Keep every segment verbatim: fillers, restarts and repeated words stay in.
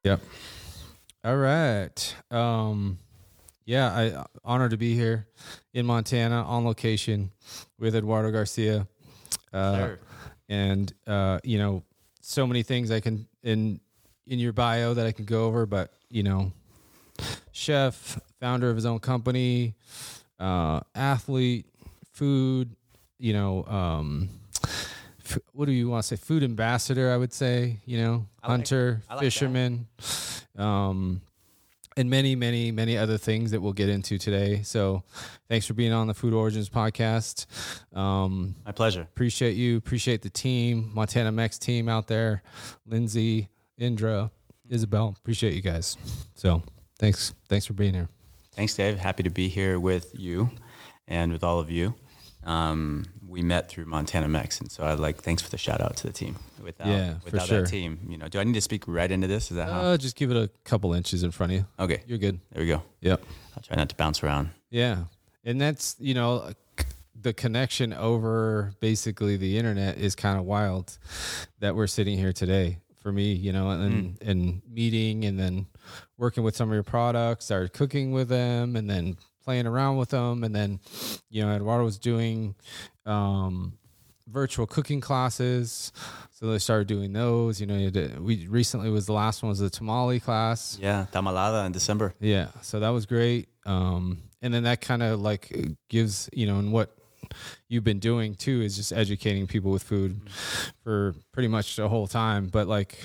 Yep. All right. Um, yeah, I honored to be here in Montana on location with Eduardo Garcia. Uh, Sure. and, uh, you know, so many things I can in, in your bio that I can go over, but you know, chef, founder of his own company, uh, athlete, food, you know, um, f- what do you want to say? Food ambassador, I would say, you know, I like- hunter, I like fisherman, um, and many, many, many other things that we'll get into today. So thanks for being on the Food Origins podcast. Um, My pleasure. appreciate you. Appreciate the team, Montana Mex team out there, Lindsay, Indra, Isabel. Appreciate you guys. So thanks. Thanks for being here. Thanks, Dave. Happy to be here with you and with all of you. Um, we met through Montana Mex, and so I'd like thanks for the shout out to the team. Without, Yeah, for without sure. that team, you know, do I need to speak right into this? Is that how? Uh, just give it a couple inches in front of you. Okay, You're good. there we go. Yep. I'll try not to bounce around. Yeah. And that's, you know, the connection over basically the internet is kind of wild that we're sitting here today for me, you know, and, mm. and meeting and then working with some of your products, started cooking with them and then playing around with them. And then, you know, Eduardo was doing, um, virtual cooking classes. So they started doing those, you know, you did, we recently was the last one was the tamale class. Yeah. Tamalada in December. Yeah. So that was great. Um, and then that kind of like gives, you know, and what you've been doing too is just educating people with food mm-hmm. for pretty much the whole time. But like,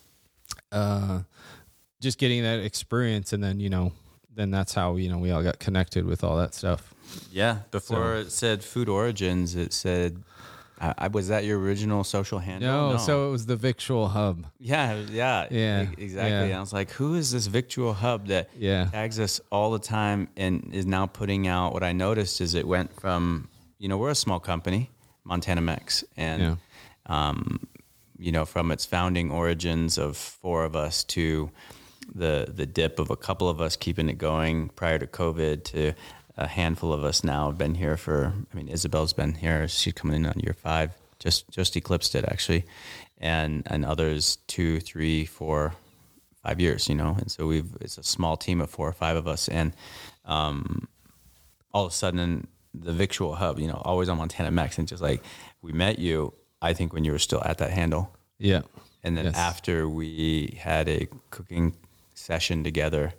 uh, just getting that experience and then, you know, then that's how, you know, we all got connected with all that stuff. Yeah. Before So- it said Food Origins, it said, I, I was that your original social handle? No, so it was the Victual Hub. Yeah, yeah, Yeah, e- exactly. yeah. And I was like, who is this Victual Hub that Yeah. tags us all the time and is now putting out? What I noticed is it went from, you know, we're a small company, Montana Mex, and Yeah. um, you know, from its founding origins of four of us to the the dip of a couple of us keeping it going prior to COVID to a handful of us now have been here for, I mean, Isabel's been here. She's coming in on year five, just just eclipsed it actually. And and others two, three, four, five years, you know. And so we've, it's a small team of four or five of us. And um, all of a sudden the Victual Hub, you know, always on Montana Mex, and just like, we met you, I think when you were still at that handle. Yeah. And then Yes. after we had a cooking session together,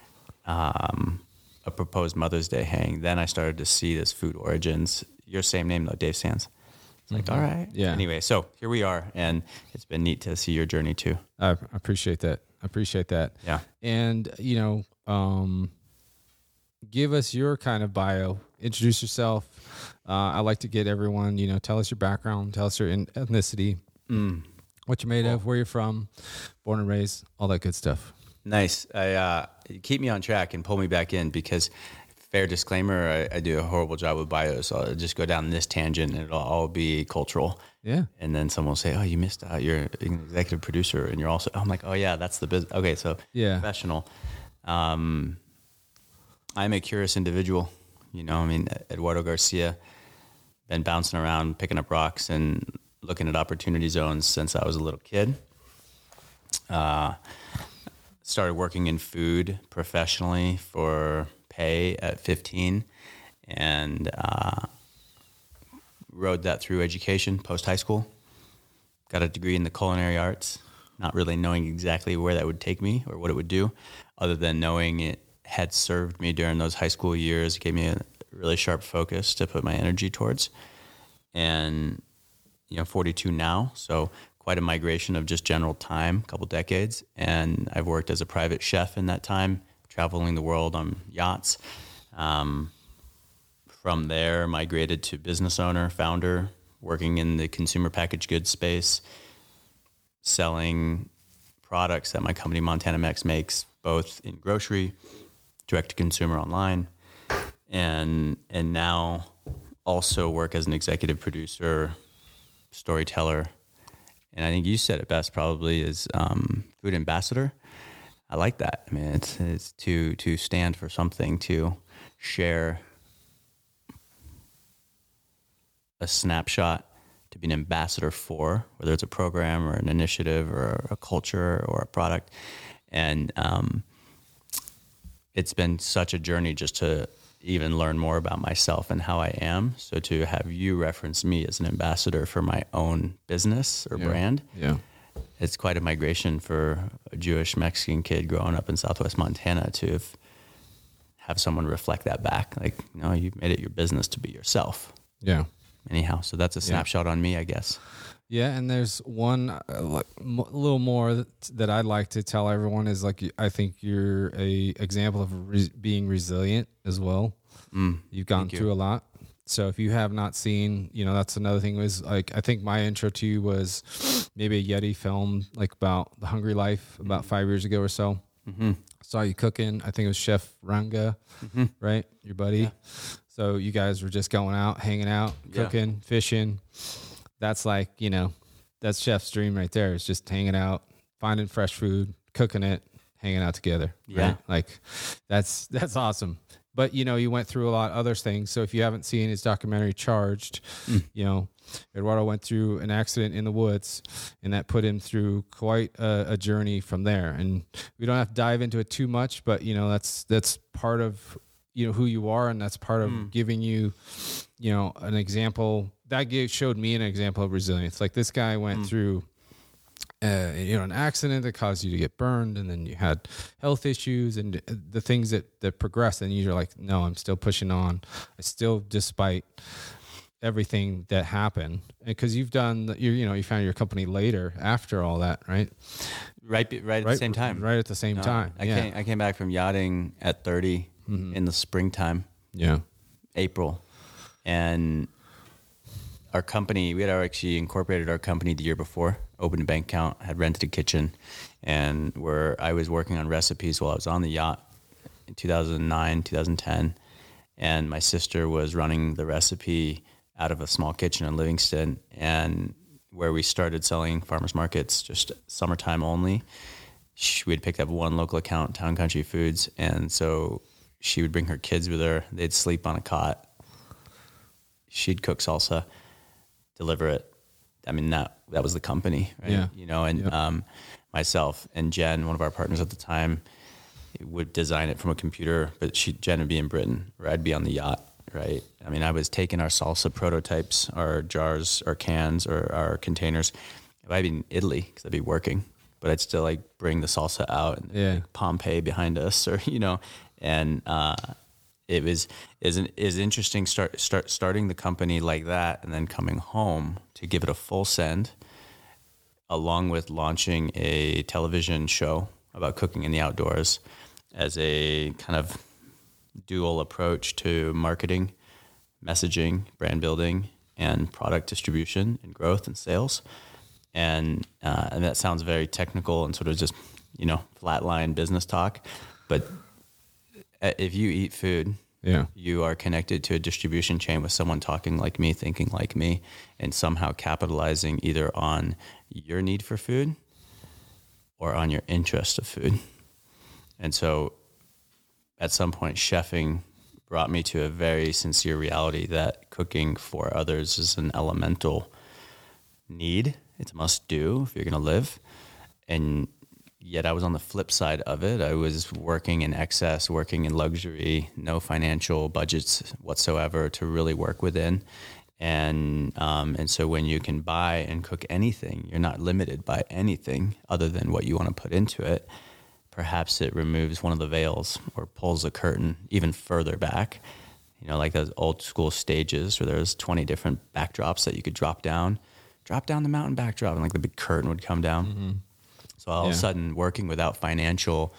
um, a proposed Mother's Day hang, then I started to see this Food Origins, your same name though, Dave Sands. It's like, all right. Yeah. Anyway, so here we are, and it's been neat to see your journey too. I appreciate that. I appreciate that. Yeah. And, you know, um, give us your kind of bio, introduce yourself. Uh, I like to get everyone, you know, tell us your background, tell us your in- ethnicity, Mm. what you're made of, where you're from, born and raised, all that good stuff. Nice. I uh, keep me on track and pull me back in, because fair disclaimer, I, I do a horrible job with bios. So I'll just go down this tangent and it'll all be cultural. Yeah. And then someone will say, oh, you missed out. You're an executive producer. And you're also, I'm like, oh yeah, that's the business. Okay. So Yeah. professional. Um, I'm a curious individual. You know, I mean, Eduardo Garcia, been bouncing around, picking up rocks and looking at opportunity zones since I was a little kid. Uh, started working in food professionally for pay at fifteen, and uh, rode that through education post high school. Got a degree in the culinary arts, not really knowing exactly where that would take me or what it would do, other than knowing it had served me during those high school years. It gave me a really sharp focus to put my energy towards. And, you know, forty-two now, so quite a migration of just general time, a couple decades. And I've worked as a private chef in that time, traveling the world on yachts. Um, from there, migrated to business owner, founder, working in the consumer packaged goods space, selling products that my company Montana Mex makes, both in grocery, direct to consumer online, and and now also work as an executive producer, storyteller, and I think you said it best probably is um, food ambassador. I like that. I mean, it's it's to to stand for something, to share a snapshot, to be an ambassador for, whether it's a program or an initiative or a culture or a product. And um, it's been such a journey just to even learn more about myself and how I am. So to have you reference me as an ambassador for my own business or Yeah. brand, Yeah. it's quite a migration for a Jewish Mexican kid growing up in Southwest Montana to have, have someone reflect that back. Like, no, you've made it your business to be yourself. Yeah. Anyhow, so that's a snapshot on me, I guess. Yeah, and there's one uh, like, m- little more that, that I'd like to tell everyone is like I think you're a example of re- being resilient as well. Mm, You've gone thank you. through a lot, so if you have not seen, you know, that's another thing. Was like I think my intro to you was maybe a Yeti film like about the Hungry Life about five years ago or so. Mm-hmm. Saw you cooking. I think it was Chef Ranga, Mm-hmm. right? Your buddy. Yeah. So you guys were just going out, hanging out, Yeah. cooking, fishing. That's like, you know, that's Chef's dream right there. It's just hanging out, finding fresh food, cooking it, hanging out together. Yeah. Right? Like that's, that's awesome. But, you know, you went through a lot of other things. So if you haven't seen his documentary Charged, Mm. you know, Eduardo went through an accident in the woods and that put him through quite a, a journey from there. And we don't have to dive into it too much, but you know, that's, that's part of, you know, who you are. And that's part of Mm. giving you, you know, an example that gave, showed me an example of resilience. Like this guy went Mm. through, uh, you know, an accident that caused you to get burned, and then you had health issues and the things that, that progressed. And you're like, no, I'm still pushing on. I still, despite everything that happened, because you've done, the, you you know, you found your company later after all that, right? Right, be- right at the same time. Right at the same No, time. I yeah. came, I came back from yachting at thirty Mhm. in the springtime, Yeah. April. And our company, we had actually incorporated our company the year before, opened a bank account, had rented a kitchen, and where I was working on recipes while I was on the yacht in two thousand nine, two thousand ten. And my sister was running the recipe out of a small kitchen in Livingston, and where we started selling farmers markets, just summertime only. She, we'd picked up one local account, Town Country Foods, and so she would bring her kids with her. They'd sleep on a cot. She'd cook salsa, deliver it. I mean, that that was the company, right? Yeah. You know, and Yep. um, myself and Jen, one of our partners at the time, would design it from a computer, but she, Jen would be in Britain, or I'd be on the yacht, right? I mean, I was taking our salsa prototypes, our jars, our cans, or our containers. I'd be in Italy because I'd be working, but I'd still like bring the salsa out and Yeah. like Pompeii behind us, or you know, and uh, it was is an, is interesting. Start start starting the company like that, and then coming home to give it a full send, along with launching a television show about cooking in the outdoors as a kind of dual approach to marketing, messaging, brand building, and product distribution and growth and sales. And, uh, and that sounds very technical and sort of just, you know, flatline business talk. But if you eat food, Yeah. you are connected to a distribution chain with someone talking like me, thinking like me, and somehow capitalizing either on your need for food or on your interest of food. And so at some point, chefing brought me to a very sincere reality that cooking for others is an elemental need. It's a must do if you're going to live. And yet I was on the flip side of it. I was working in excess, working in luxury, no financial budgets whatsoever to really work within. And um, and so when you can buy and cook anything, you're not limited by anything other than what you want to put into it. Perhaps it removes one of the veils or pulls the curtain even further back. You know, like those old school stages where there's twenty different backdrops that you could drop down, drop down the mountain backdrop, and like the big curtain would come down. Mm-hmm. So all Yeah. of a sudden, working without financial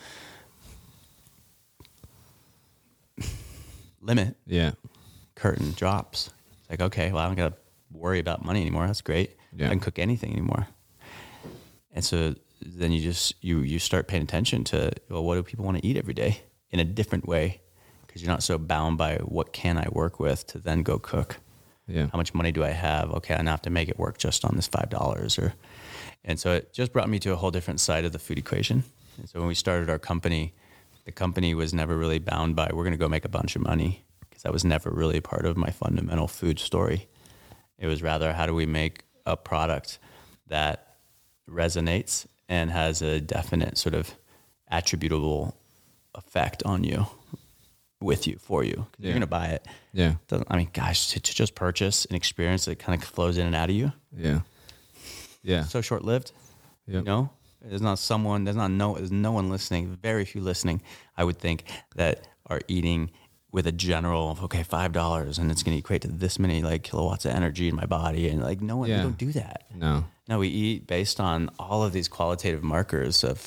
limit, Yeah. curtain drops. It's like, okay, well, I don't got to worry about money anymore. That's great. Yeah. I can cook anything anymore. And so then you just, you, you start paying attention to, well, what do people want to eat every day in a different way? Because you're not so bound by what can I work with to then go cook. Yeah. How much money do I have? Okay, I now have to make it work just on this five dollars. Or, and so it just brought me to a whole different side of the food equation. And so when we started our company, the company was never really bound by, we're going to go make a bunch of money, because that was never really part of my fundamental food story. It was rather, how do we make a product that resonates and has a definite sort of attributable effect on you, with you, for you. Yeah. You're going to buy it. Yeah. Doesn't, I mean, gosh, to, to just purchase an experience that kind of flows in and out of you. Yeah. Yeah. So short lived. Yep. You know, there's not someone, there's not no, there's no one listening, very few listening, I would think, that are eating with a general of, okay, five dollars and it's going to equate to this many like kilowatts of energy in my body. And like, no one, Yeah. we don't do that. No. No, we eat based on all of these qualitative markers of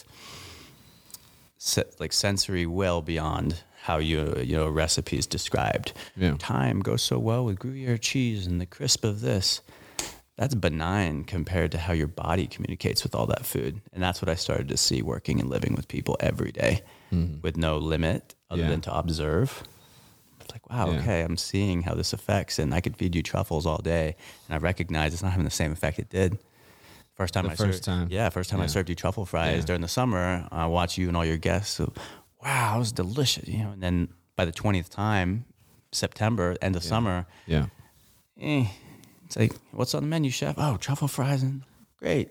se- like sensory well beyond how you, you know, recipes described. Yeah. Thyme goes so well with Gruyere cheese and the crisp of this. That's benign compared to how your body communicates with all that food. And that's what I started to see working and living with people every day mm-hmm. with no limit other Yeah. than to observe. It's like, wow, Yeah. okay, I'm seeing how this affects, and I could feed you truffles all day, and I recognize it's not having the same effect it did. First time The I first served, time. yeah, first time I Yeah. served you truffle fries Yeah. during the summer. I watch you and all your guests. So, wow, it was delicious, you know. And then by the twentieth time, September, end of Yeah. summer, Yeah. eh, it's like, what's on the menu, chef? Oh, truffle fries, and great.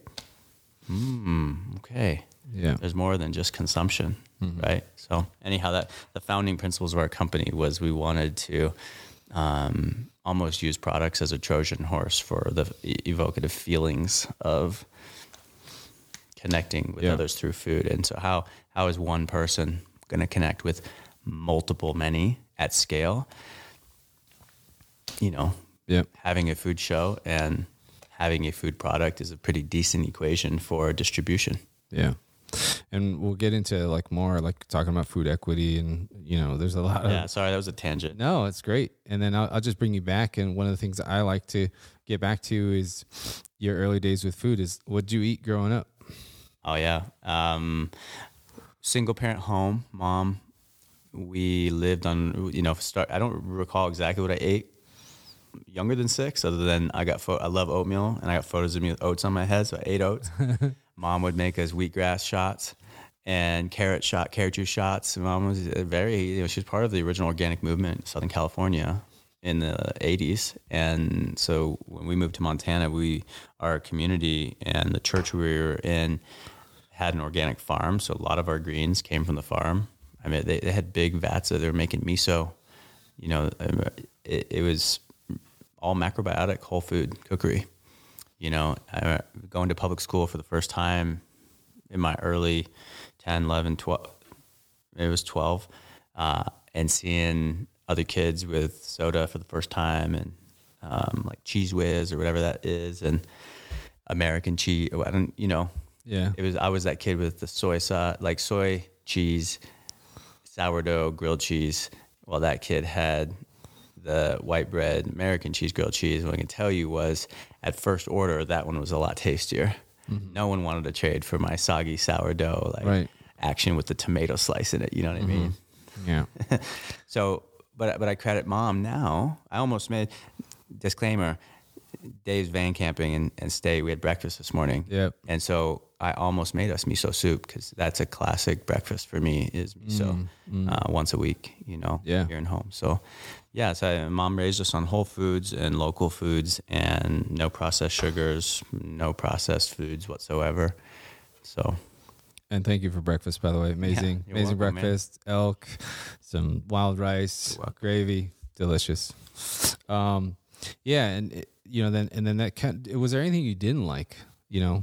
Mm, okay. Yeah. There's more than just consumption, mm-hmm. right? So anyhow, that the founding principles of our company was we wanted to um, almost use products as a Trojan horse for the evocative feelings of connecting with Yeah. others through food. And so how how is one person going to connect with multiple many at scale? You know, Yep. having a food show and having a food product is a pretty decent equation for distribution. Yeah. And we'll get into like more like talking about food equity, and you know, there's a lot of Yeah, sorry, that was a tangent. No, it's great. And then I'll, I'll just bring you back. And one of the things that I like to get back to is your early days with food. Is what'd you eat growing up? Oh yeah, um, single parent home, mom. We lived on, you know, start. I don't recall exactly what I ate. Younger than six, other than I got. Fo- I love oatmeal, and I got photos of me with oats on my head, so I ate oats. Mom would make us wheatgrass shots and carrot shot, carrot juice shots. Mom was a very, you know, she was part of the original organic movement in Southern California in the eighties. And so when we moved to Montana, we, our community and the church we were in had an organic farm. So a lot of our greens came from the farm. I mean, they, they had big vats that they were making miso. You know, it, it was all macrobiotic, whole food cookery. You know, I, going to public school for the first time in my early ten, eleven, twelve, it was twelve, uh, and seeing other kids with soda for the first time, and um, like Cheese Whiz or whatever that is, and American cheese. I don't, you know, Yeah. it was. I was that kid with the soy sauce, like soy cheese, sourdough, grilled cheese. Well, that kid had the white bread, American cheese, grilled cheese. What I can tell you was, at first order, that one was a lot tastier. Mm-hmm. No one wanted to trade for my soggy sourdough, like Right. action with the tomato slice in it. You know what Mm-hmm. I mean? Yeah. So, but but I credit mom now. I almost made, disclaimer, Dave's van camping and, and stay. We had breakfast this morning. Yep. And so I almost made us miso soup, because that's a classic breakfast for me, is miso Mm, mm. Uh, once a week, you know, Yeah. here in home. So yeah, so I, mom raised us on whole foods and local foods and no processed sugars, no processed foods whatsoever. So And thank you for breakfast, by the way. Amazing, you're amazing welcome, man. breakfast. Elk, some wild rice, gravy, delicious. Um, yeah, and it, you know, then and then that kind. Was there anything you didn't like? You know,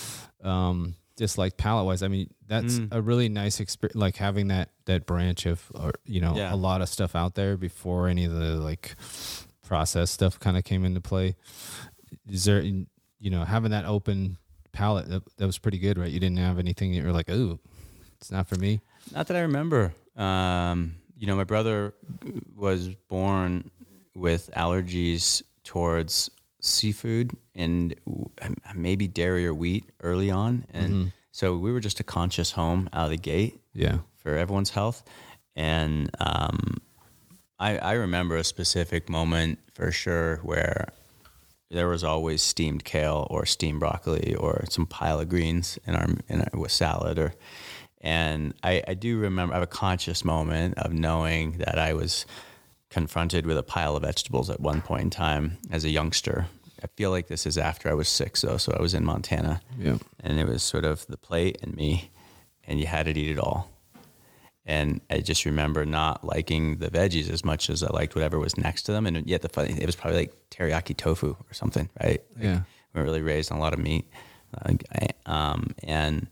um, just like palate wise. I mean, that's Mm. a really nice experience. Like having that that branch of, or you know, Yeah. a lot of stuff out there before any of the like processed stuff kind of came into play. Is there, you know, having that open palate, that, that was pretty good, right? You didn't have anything that you were like, ooh, it's not for me. not that I remember. Um, you know, my brother was born with allergies towards seafood and maybe dairy or wheat early on. And Mhm. so we were just a conscious home out of the gate Yeah. for everyone's health. And um, I, I remember a specific moment for sure where there was always steamed kale or steamed broccoli or some pile of greens in our, in our with salad. Or, and I, I do remember, I have a conscious moment of knowing that I was confronted with a pile of vegetables at one point in time as a youngster. I feel like this is after I was six, though, so I was in Montana. Yeah. And it was sort of the plate and me. and you had to eat it all. And I just remember not liking the veggies as much as I liked whatever was next to them. And yet the funny, it was probably like teriyaki tofu or something, right? Like, yeah. We were really raised on a lot of meat. Uh, um, and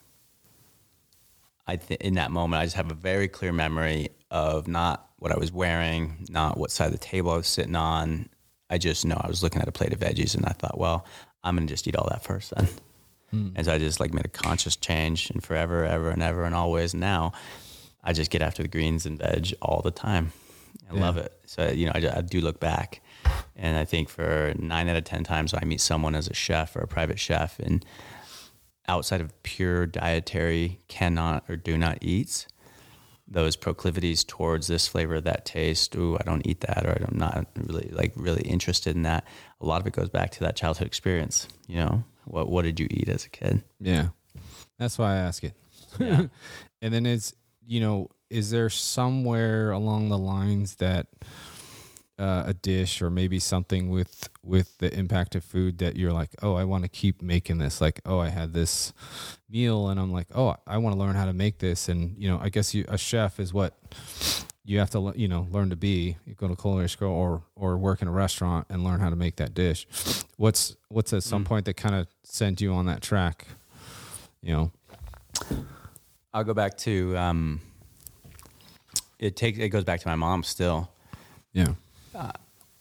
I th- in that moment, I just have a very clear memory of not what I was wearing, not what side of the table I was sitting on. I just know I was looking at a plate of veggies and I thought, well, I'm going to just eat all that first then. Mm. And so I just like made a conscious change, and forever, ever and ever and always now, I just get after the greens and veg all the time. I yeah. love it. So, you know, I, I do look back, and I think for nine out of ten times I meet someone as a chef or a private chef, and outside of pure dietary cannot or do not eats, those proclivities towards this flavor, that taste, ooh, I don't eat that, or I'm not really like really interested in that. A lot of it goes back to that childhood experience. You know, what what did you eat as a kid? Yeah, that's why I ask it. Yeah. And then it's, you know, is there somewhere along the lines that uh, a dish or maybe something with with the impact of food that you're like, oh, I want to keep making this? Like, oh, I had this meal and I'm like, oh, I want to learn how to make this. And, you know, I guess you, a chef is what you have to, you know, learn to be. You go to culinary school or or work in a restaurant and learn how to make that dish. What's what's at some mm. point that kind of sent you on that track, you know? I'll go back to, um, it takes, it goes back to my mom still. Yeah. Uh,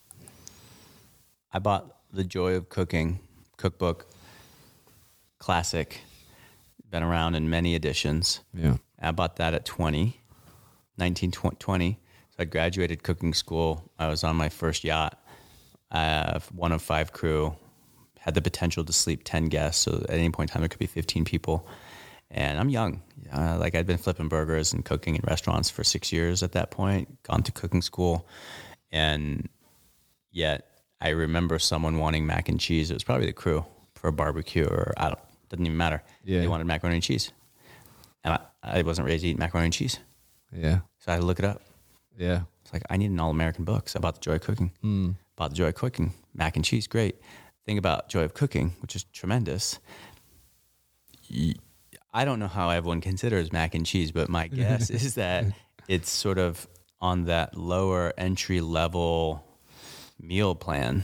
I bought The Joy of Cooking cookbook, classic, been around in many editions. Yeah. I bought that at twenty, nineteen, twenty. So I graduated cooking school. I was on my first yacht, uh, one of five crew, had the potential to sleep ten guests. So at any point in time, there could be fifteen people. And I'm young. Uh, like I'd been flipping burgers and cooking in restaurants for six years at that point, gone to cooking school. And yet I remember someone wanting mac and cheese. It was probably the crew for a barbecue, or I don't, doesn't even matter. Yeah. They wanted macaroni and cheese. And I, I wasn't raised to eat macaroni and cheese. Yeah. So I had to look it up. Yeah. It's like, I need an all-American book. So I bought The Joy of Cooking. Mm. Bought The Joy of Cooking. Mac and cheese, great. Thing about Joy of Cooking, which is tremendous, I don't know how everyone considers mac and cheese, but my guess is that it's sort of on that lower entry level meal plan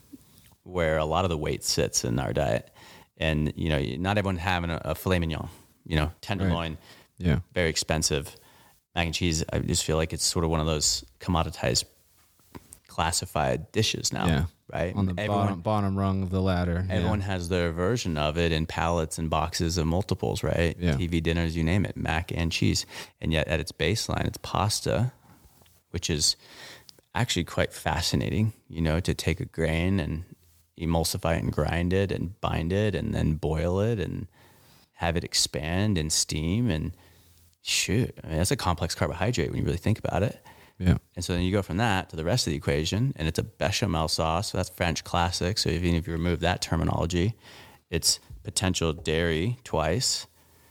where a lot of the weight sits in our diet. And, you know, not everyone's having a, a filet mignon, you know, tenderloin, right. Yeah, very expensive. Mac and cheese, I just feel like it's sort of one of those commoditized, classified dishes now. Yeah. Right? On the everyone, bottom, bottom rung of the ladder. Everyone yeah. has their version of it in pallets and boxes of multiples, right? Yeah. T V dinners, you name it, mac and cheese. And yet at its baseline, it's pasta, which is actually quite fascinating, you know, to take a grain and emulsify it and grind it and bind it and then boil it and have it expand and steam. And shoot, I mean, that's a complex carbohydrate when you really think about it. Yeah. And so then you go from that to the rest of the equation, and it's a bechamel sauce. So that's French classic. So even if you remove that terminology, it's potential dairy twice,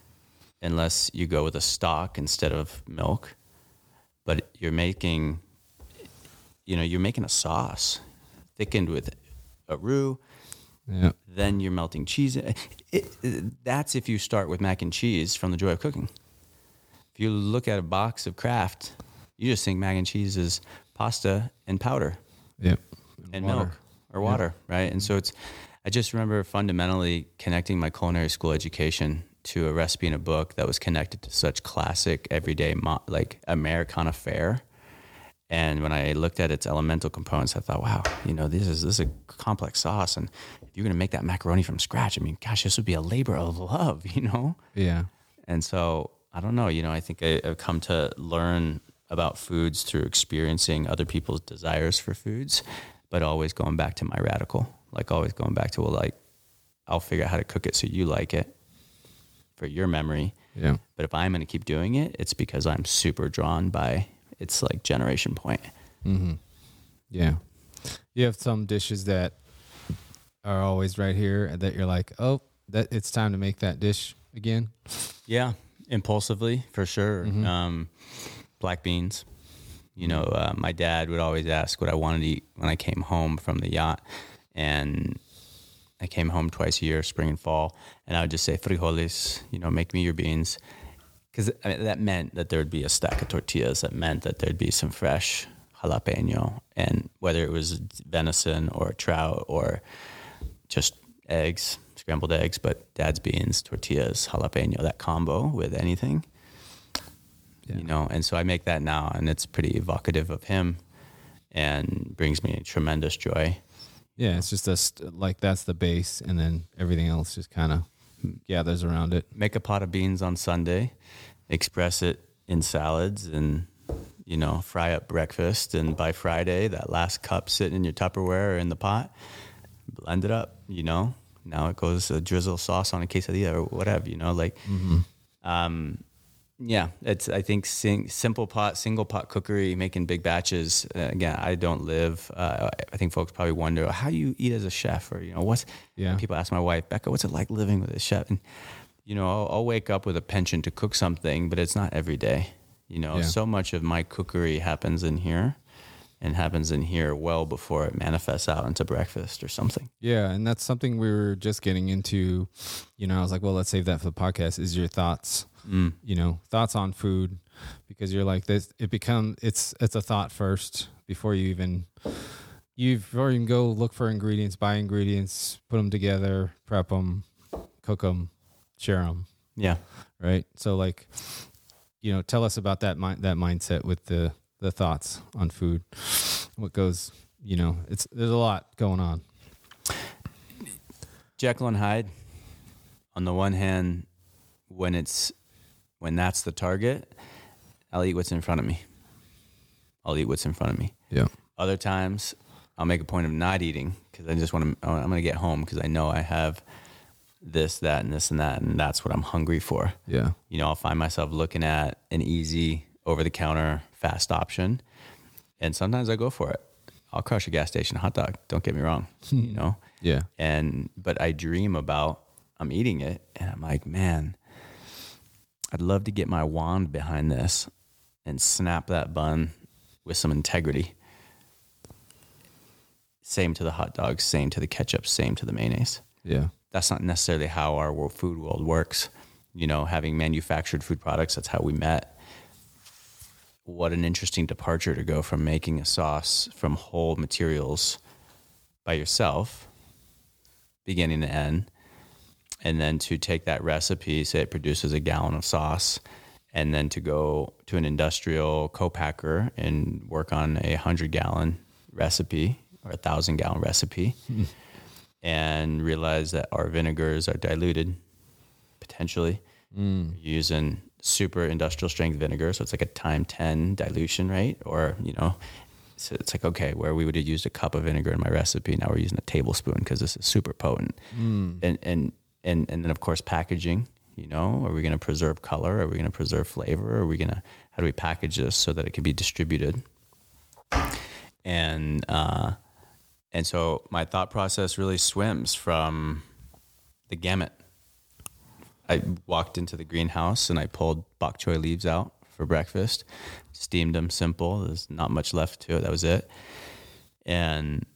unless you go with a stock instead of milk. But you're making, you know, you're making a sauce thickened with a roux. Yeah. Then you're melting cheese. It, it, that's if you start with mac and cheese from The Joy of Cooking. If you look at a box of Kraft, you just think mac and cheese is pasta and powder. Yep. And water. milk or water, yep. right? And so it's, I just remember fundamentally connecting my culinary school education to a recipe in a book that was connected to such classic, everyday, like Americana fare. And when I looked at its elemental components, I thought, wow, you know, this is this is a complex sauce. And if you're going to make that macaroni from scratch, I mean, gosh, this would be a labor of love, you know? Yeah. And so, I don't know, you know, I think I, I've come to learn about foods through experiencing other people's desires for foods, but always going back to my radical, like always going back to, well, like, I'll figure out how to cook it so you like it for your memory. Yeah. But if I'm going to keep doing it, it's because I'm super drawn by its like generation point. Mm-hmm. Yeah. You have some dishes that are always right here that you're like, oh, that it's time to make that dish again. Yeah. Impulsively, for sure. Mm-hmm. Um, black beans. You know, uh, my dad would always ask what I wanted to eat when I came home from the yacht. And I came home twice a year, spring and fall. And I would just say, frijoles, you know, make me your beans. because I mean, that meant that there would be a stack of tortillas. That meant that there'd be some fresh jalapeno, and whether it was venison or trout or just eggs, scrambled eggs, but dad's beans, tortillas, jalapeno, that combo with anything, yeah. you know. And so I make that now, and it's pretty evocative of him and brings me tremendous joy. Yeah, it's just a st- like that's the base, and then everything else just kind of gathers around it. Make a pot of beans on Sunday, express it in salads, and you know, fry up breakfast. And by Friday, that last cup sitting in your Tupperware or in the pot, blend it up. You know, now it goes a drizzle sauce on a quesadilla or whatever. You know, like, mm-hmm. um, yeah, it's I think sing, simple pot, single pot cookery, making big batches. Uh, again, I don't live. Uh, I think folks probably wonder how do you eat as a chef, or you know, what's. Yeah. People ask my wife, Becca, what's it like living with a chef? And you know, I'll, I'll wake up with a penchant to cook something, but it's not every day. You know, yeah. so much of my cookery happens in here, and happens in here well before it manifests out into breakfast or something. Yeah, and that's something we were just getting into. You know, I was like, well, let's save that for the podcast. Is your thoughts? Mm. You know, thoughts on food, because you're like this. It become it's it's a thought first before you even you before you can go look for ingredients, buy ingredients, put them together, prep them, cook them, share them. Yeah, right. So like, you know, tell us about that mind that mindset with the the thoughts on food. What goes, you know, it's there's a lot going on. Jekyll and Hyde. On the one hand, when it's when that's the target, I'll eat what's in front of me. I'll eat what's in front of me. Yeah. Other times, I'll make a point of not eating because I just want to. I'm going to get home because I know I have this, that, and this and that, and that's what I'm hungry for. Yeah. You know, I'll find myself looking at an easy, over-the-counter, fast option, and sometimes I go for it. I'll crush a gas station hot dog. Don't get me wrong. You know. Yeah. And but I dream about I'm eating it, and I'm like, man, I'd love to get my wand behind this and snap that bun with some integrity. Same to the hot dogs, same to the ketchup, same to the mayonnaise. Yeah. That's not necessarily how our world, food world works. You know, having manufactured food products, that's how we met. What an interesting departure to go from making a sauce from whole materials by yourself, beginning to end, and then to take that recipe, say it produces a gallon of sauce, and then to go to an industrial co-packer and work on a hundred-gallon recipe or a thousand-gallon recipe, mm. and realize that our vinegars are diluted, potentially, mm. using super industrial strength vinegar, so it's like a time ten dilution rate, or, you know, so it's like, okay, where we would have used a cup of vinegar in my recipe, now we're using a tablespoon because this is super potent. Mm. And, and, and, and then of course, packaging, you know, are we going to preserve color? Are we going to preserve flavor? Are we going to, how do we package this so that it can be distributed? And, uh, and so my thought process really swims from the gamut. I walked into the greenhouse and I pulled bok choy leaves out for breakfast, steamed them simple. There's not much left to it. That was it. And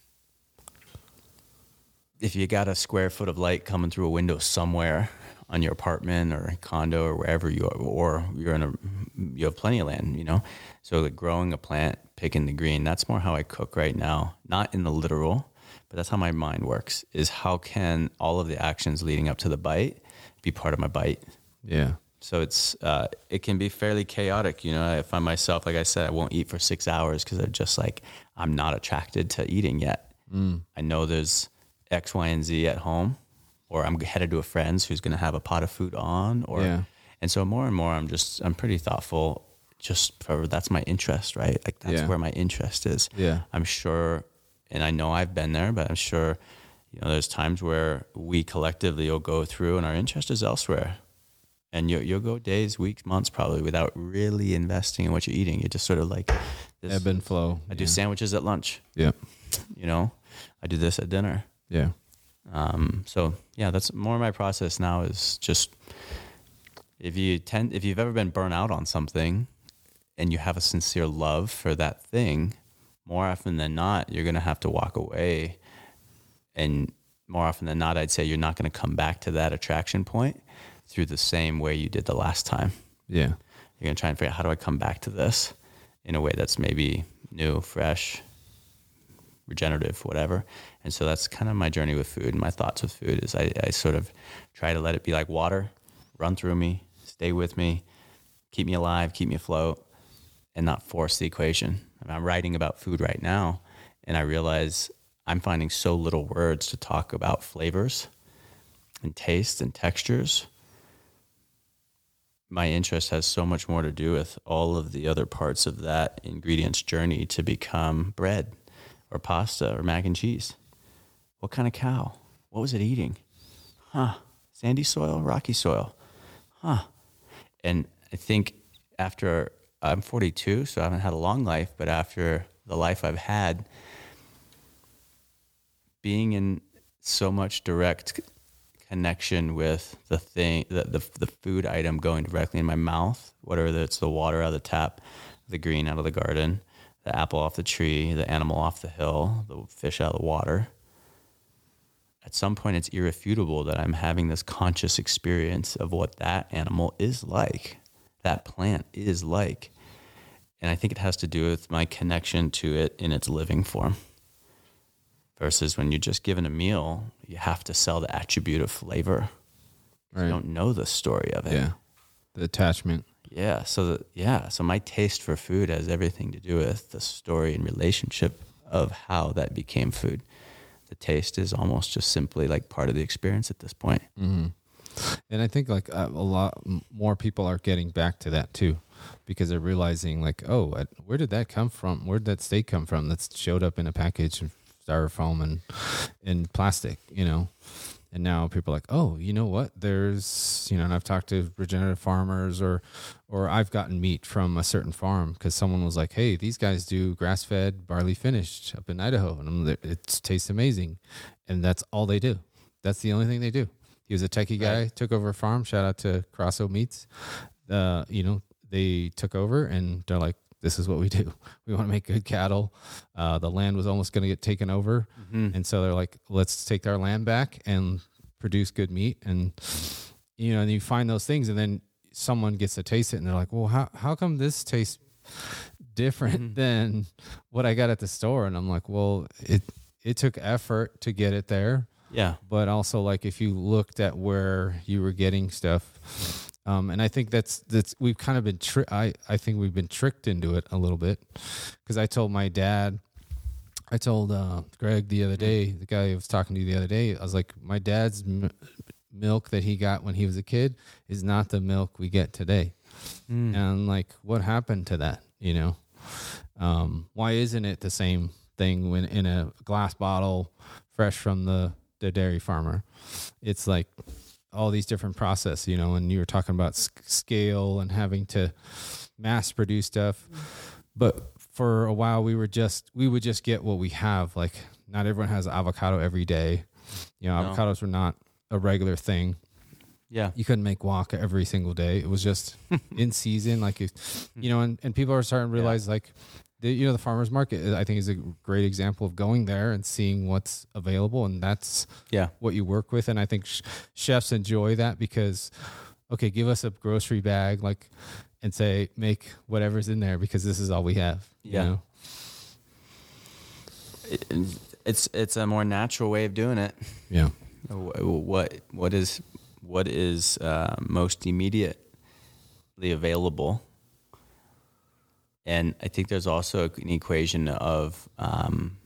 if you got a square foot of light coming through a window somewhere on your apartment or a condo or wherever you are, or you're in a, you have plenty of land, you know? So like growing a plant, picking the green, that's more how I cook right now. Not in the literal, but that's how my mind works, is how can all of the actions leading up to the bite be part of my bite? Yeah. So it's, uh, it can be fairly chaotic. You know, I find myself, like I said, I won't eat for six hours because I'm just like, I'm not attracted to eating yet. Mm. I know there's X, Y, and Z at home, or I'm headed to a friend's who's going to have a pot of food on, or, yeah. And so more and more, I'm just, I'm pretty thoughtful just for, that's my interest, right? Like that's yeah. where my interest is. Yeah. I'm sure, and I know I've been there, but I'm sure, you know, there's times where we collectively will go through and our interest is elsewhere. And you'll, you'll go days, weeks, months probably without really investing in what you're eating. You're just sort of like this, ebb and flow. I do yeah. sandwiches at lunch. Yeah. You know, I do this at dinner. Yeah. Um, so yeah, that's more of my process now is just, if you tend, if you've ever been burnt out on something and you have a sincere love for that thing, more often than not, you're going to have to walk away. And more often than not, I'd say you're not going to come back to that attraction point through the same way you did the last time. Yeah. You're going to try and figure out, how do I come back to this in a way that's maybe new, fresh, regenerative, whatever. And so that's kind of my journey with food. And my thoughts with food is I, I sort of try to let it be like water, run through me, stay with me, keep me alive, keep me afloat, and not force the equation. I mean, I'm writing about food right now, and I realize I'm finding so little words to talk about flavors and taste and textures. My interest has so much more to do with all of the other parts of that ingredient's journey to become bread or pasta or mac and cheese. What kind of cow? What was it eating? Huh. Sandy soil, rocky soil. Huh. And I think after, I'm forty-two, so I haven't had a long life, but after the life I've had, being in so much direct connection with the thing, the, the the food item going directly in my mouth, whether it's the water out of the tap, the green out of the garden, the apple off the tree, the animal off the hill, the fish out of the water. At some point, it's irrefutable that I'm having this conscious experience of what that animal is like, that plant is like. And I think it has to do with my connection to it in its living form. Versus when you're just given a meal, you have to sell the attribute of flavor. Right. You don't know the story of it. Yeah. The attachment. Yeah. So, the, yeah. So my taste for food has everything to do with the story and relationship of how that became food. The taste is almost just simply like part of the experience at this point. Mm-hmm. And I think like uh, a lot more people are getting back to that too, because they're realizing like, oh, where did that come from? Where did that steak come from? That showed up in a package of styrofoam and in plastic, you know? And now people are like, oh, you know what? There's, you know, and I've talked to regenerative farmers, or, or I've gotten meat from a certain farm because someone was like, hey, these guys do grass-fed barley finished up in Idaho, and I'm, it tastes amazing. And that's all they do. That's the only thing they do. He was a techie guy, right. Took over a farm. Shout out to Crosso Meats. Uh, you know, they took over and they're like, this is what we do. We want to make good cattle. Uh, the land was almost going to get taken over. Mm-hmm. And so they're like, let's take our land back and produce good meat. And, you know, and you find those things and then someone gets to taste it and they're like, well, how, how come this tastes different mm-hmm. than what I got at the store? And I'm like, well, it, it took effort to get it there. Yeah. But also like if you looked at where you were getting stuff, Um, and I think that's, that's, we've kind of been, tri- I, I think we've been tricked into it a little bit, because I told my dad, I told uh, Greg the other day, the guy I was talking to the other day, I was like, my dad's m- milk that he got when he was a kid is not the milk we get today. Mm. And I'm like, what happened to that? You know, um, why isn't it the same thing when in a glass bottle, fresh from the, the dairy farmer? It's like all these different processes, you know, and you were talking about sc- scale and having to mass produce stuff. But for a while we were just, we would just get what we have. Like not everyone has avocado every day. You know, no. Avocados were not a regular thing. Yeah. You couldn't make guac every single day. It was just in season. Like, you know, and, and people are starting to realize yeah. like, the, you know, the farmer's market, I think, is a great example of going there and seeing what's available. And that's yeah. what you work with. And I think sh- chefs enjoy that because, okay, give us a grocery bag, like, and say, make whatever's in there because this is all we have. Yeah. You know? it, it's, it's a more natural way of doing it. Yeah. What, what is, what is uh, most immediately available. And I think there's also an equation of um,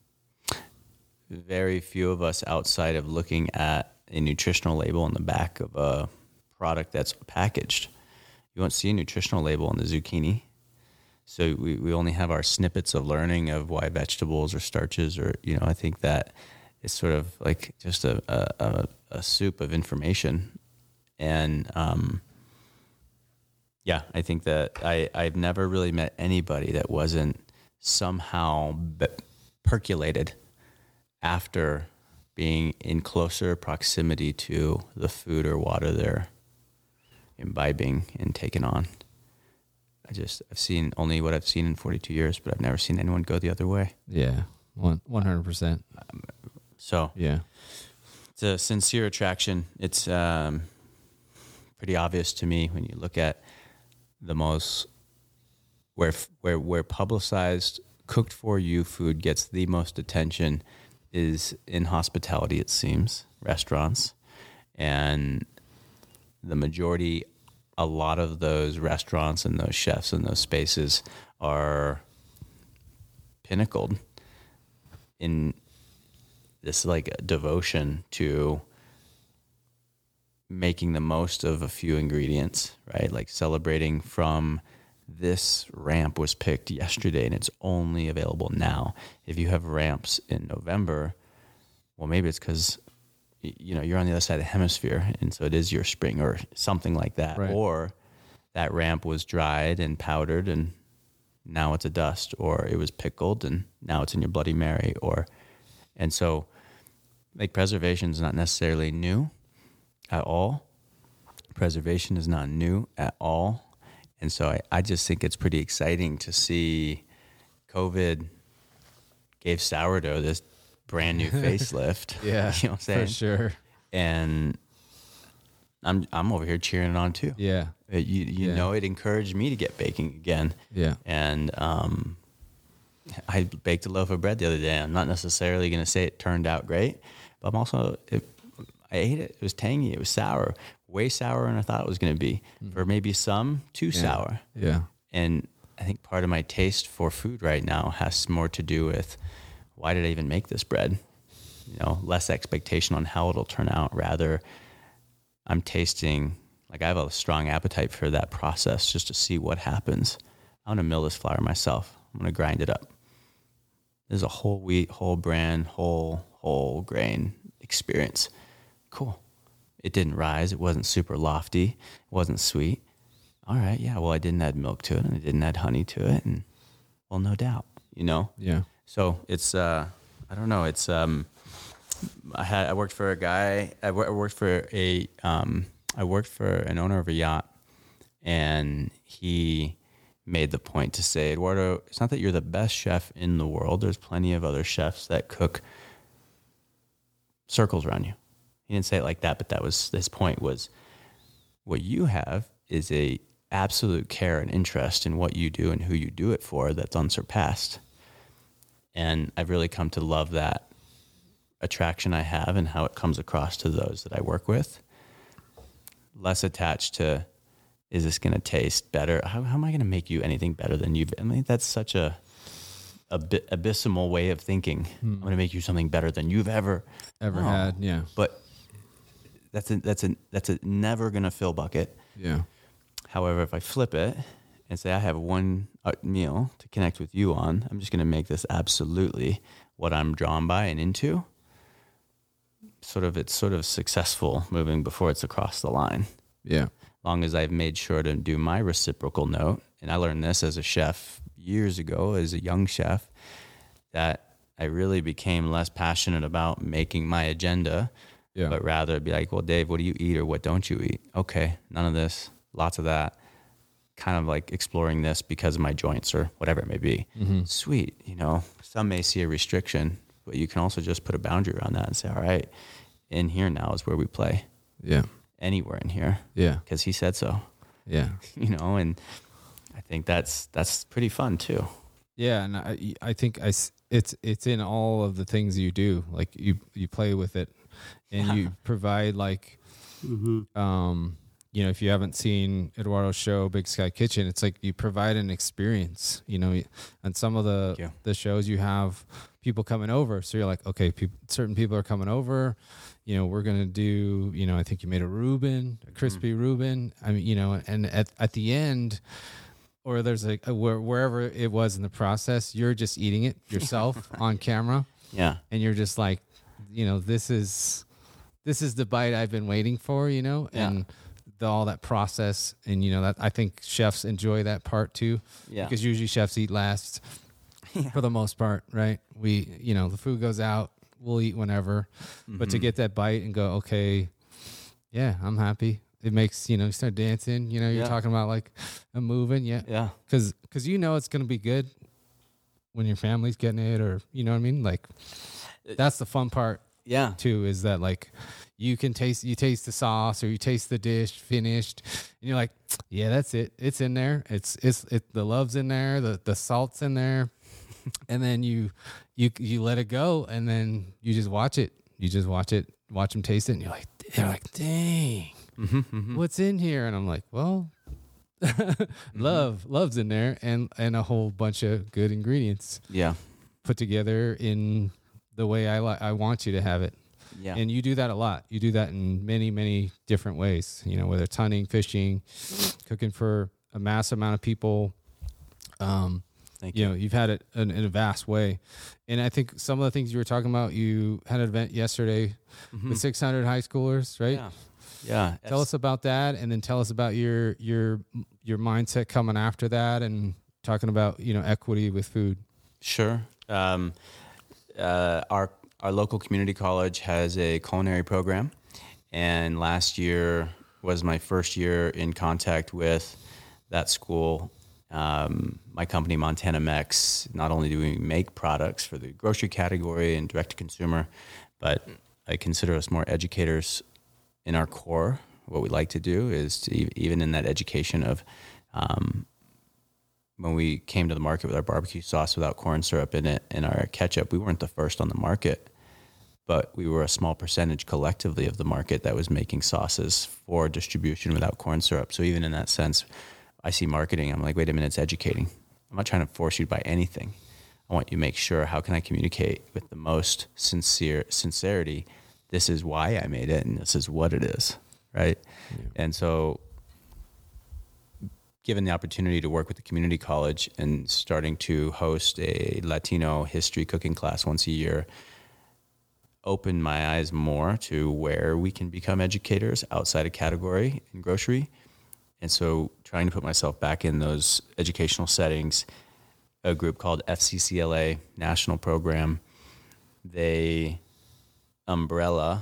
very few of us outside of looking at a nutritional label on the back of a product that's packaged. You won't see a nutritional label on the zucchini. So we, we only have our snippets of learning of why vegetables or starches or, you know, I think that it's sort of like just a, a, a soup of information. And, um, yeah, I think that I, I've never really met anybody that wasn't somehow be- percolated after being in closer proximity to the food or water they're imbibing and taking on. I just, I've seen only what I've seen in forty-two years, but I've never seen anyone go the other way. Yeah, one, 100%. Um, so, yeah, it's a sincere attraction. It's um, pretty obvious to me when you look at the most where where where publicized cooked for you food gets the most attention is in hospitality, it seems, restaurants. And the majority, a lot of those restaurants and those chefs and those spaces are pinnacled in this like devotion to making the most of a few ingredients, right? Like celebrating from this ramp was picked yesterday and it's only available now. If you have ramps in November, well, maybe it's because, you know, you're on the other side of the hemisphere and so it is your spring or something like that. Right. Or that ramp was dried and powdered and now it's a dust, or it was pickled and now it's in your Bloody Mary. Or, and so like preservation is not necessarily new at all. Preservation is not new at all. And so I, I just think it's pretty exciting to see COVID gave sourdough this brand new facelift. Yeah, you know what I'm saying? for sure. And I'm I'm over here cheering it on too. Yeah, It- you you Yeah. know, it encouraged me to get baking again. yeah, And um, I baked a loaf of bread the other day. I'm not necessarily going to say it turned out great, but I'm also, it, I ate it. It was tangy. It was sour, way sourer than I thought it was going to be. For maybe some, too yeah. sour. Yeah, And I think part of my taste for food right now has more to do with why did I even make this bread? You know, less expectation on how it'll turn out. Rather, I'm tasting, like I have a strong appetite for that process just to see what happens. I'm going to mill this flour myself. I'm going to grind it up. This is a whole wheat, whole bran, whole, whole grain experience. Cool. It didn't rise. It wasn't super lofty. It wasn't sweet. All right. Yeah. Well, I didn't add milk to it and I didn't add honey to it. And well, no doubt, you know? yeah, So it's, uh, I don't know. It's, um, I had, I worked for a guy, I wor- I worked for a, um, I worked for an owner of a yacht and he made the point to say, Eduardo, it's not that you're the best chef in the world. There's plenty of other chefs that cook circles around you. He didn't say it like that, but that was, his point was what you have is a absolute care and interest in what you do and who you do it for that's unsurpassed. And I've really come to love that attraction I have and how it comes across to those that I work with. Less attached to, is this going to taste better? How, how am I going to make you anything better than you've? I mean, that's such a, a bi- abysmal way of thinking. Hmm. I'm going to make you something better than you've ever ever No. had. Yeah, But that's a that's a that's a never going to fill bucket. yeah, However, if I flip it and say I have one uh, meal to connect with you on, I'm just going to make this absolutely what I'm drawn by and into. Sort of, it's sort of successful moving before it's across the line. yeah, Long as I've made sure to do my reciprocal note. And I learned this as a chef years ago, as a young chef, that I really became less passionate about making my agenda, yeah, but rather be like, well, Dave, what do you eat or what don't you eat? Okay, none of this, lots of that. Kind of like exploring this because of my joints or whatever it may be. Mm-hmm. Sweet, you know, some may see a restriction, but you can also just put a boundary around that and say, all right, in here now is where we play. yeah, Anywhere in here, yeah, because he said so. yeah. You know, and I think that's that's pretty fun too. Yeah, and I, I think I, s- it's it's in all of the things you do. Like you you play with it, and you provide like, um, you know, if you haven't seen Eduardo's show, Big Sky Kitchen, it's like you provide an experience. You know, and some of the Thank you. the shows you have people coming over, so you're like, okay, peop certain people are coming over. You know, we're gonna do. You know, I think you made a Reuben, a crispy Reuben. I mean, you know, and at at the end. Or there's like a, where, wherever it was in the process, you're just eating it yourself on camera, Yeah, and you're just like, you know, this is this is the bite I've been waiting for, you know, Yeah. and the, all that process, and you know that I think chefs enjoy that part too, yeah, because usually chefs eat last for the most part, right? We, you know, the food goes out, we'll eat whenever, but to get that bite and go, okay, yeah, I'm happy. It makes, you know, you start dancing, you know, you're Yeah. talking about like a moving. Yeah. yeah, Cause, cause you know, it's going to be good when your family's getting it or, you know what I mean? Like that's the fun part Yeah. too, is that like you can taste you taste the sauce or you taste the dish finished and you're like, yeah, that's it. It's in there. It's it's it the love's in there, the the salt's in there. And then you you you let it go and then you just watch it. You just watch it, watch them taste it, and you're like, they're like, dang, Mm-hmm, mm-hmm. what's in here? And I'm like, well, love, love's in there, and and a whole bunch of good ingredients Yeah. put together in the way I like. I want you to have it. Yeah. And you do that a lot. You do that in many, many different ways. You know, whether it's hunting, fishing, cooking for a mass amount of people. Um, Thank you you. know, you've had it in, in a vast way. And I think some of the things you were talking about, you had an event yesterday Mhm. with six hundred high schoolers, right? Yeah. Yeah. Tell us about that, and then tell us about your your your mindset coming after that, and talking about, you know, equity with food. Sure. Um, uh, our our local community college has a culinary program, and last year was my first year in contact with that school. Um, my company, Montana Mex, not only do we make products for the grocery category and direct to consumer, but I consider us more educators in our core. What we like to do is to e- even in that education of, um, when we came to the market with our barbecue sauce without corn syrup in it and our ketchup, we weren't the first on the market, but we were a small percentage collectively of the market that was making sauces for distribution without corn syrup. So even in that sense, I see marketing, I'm like, wait a minute, it's educating. I'm not trying to force you to buy anything. I want you to make sure, how can I communicate with the most sincere sincerity? This is why I made it, and this is what it is, right? Yeah. And so given the opportunity to work with the community college and starting to host a Latino history cooking class once a year, opened my eyes more to where we can become educators outside a category in grocery. And so trying to put myself back in those educational settings, a group called F C C L A, national program, they umbrella,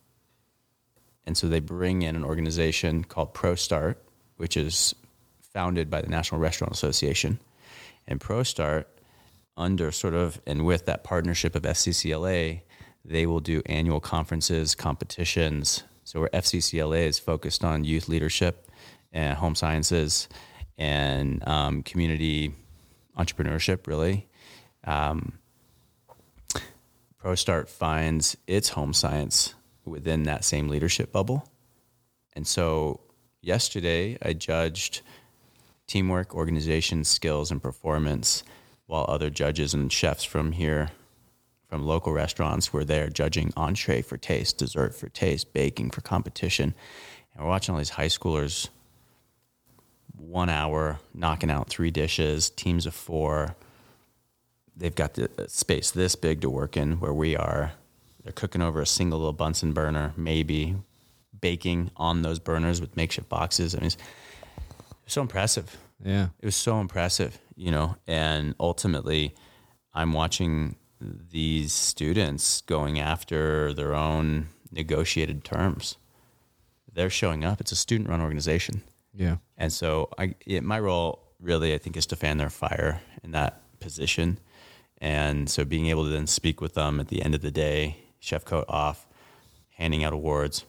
and so they bring in an organization called ProStart, which is founded by the National Restaurant Association. And ProStart, under sort of, and with that partnership of F C C L A, they will do annual conferences, competitions. So where F C C L A is focused on youth leadership and home sciences and um, community entrepreneurship, really. Um, ProStart finds its home science within that same leadership bubble. And so yesterday I judged teamwork, organization, skills, and performance, while other judges and chefs from here, from local restaurants, were there judging entree for taste, dessert for taste, baking for competition. And we're watching all these high schoolers, one hour, knocking out three dishes, teams of four. They've got the space this big to work in, where we are. They're cooking over a single little Bunsen burner, maybe baking on those burners with makeshift boxes. I mean, it's so impressive. Yeah. It was so impressive, you know, and ultimately I'm watching these students going after their own negotiated terms. They're showing up. It's a student-run organization. Yeah. And so I, it, my role really, I think, is to fan their fire in that position. And so being able to then speak with them at the end of the day, chef coat off, handing out awards.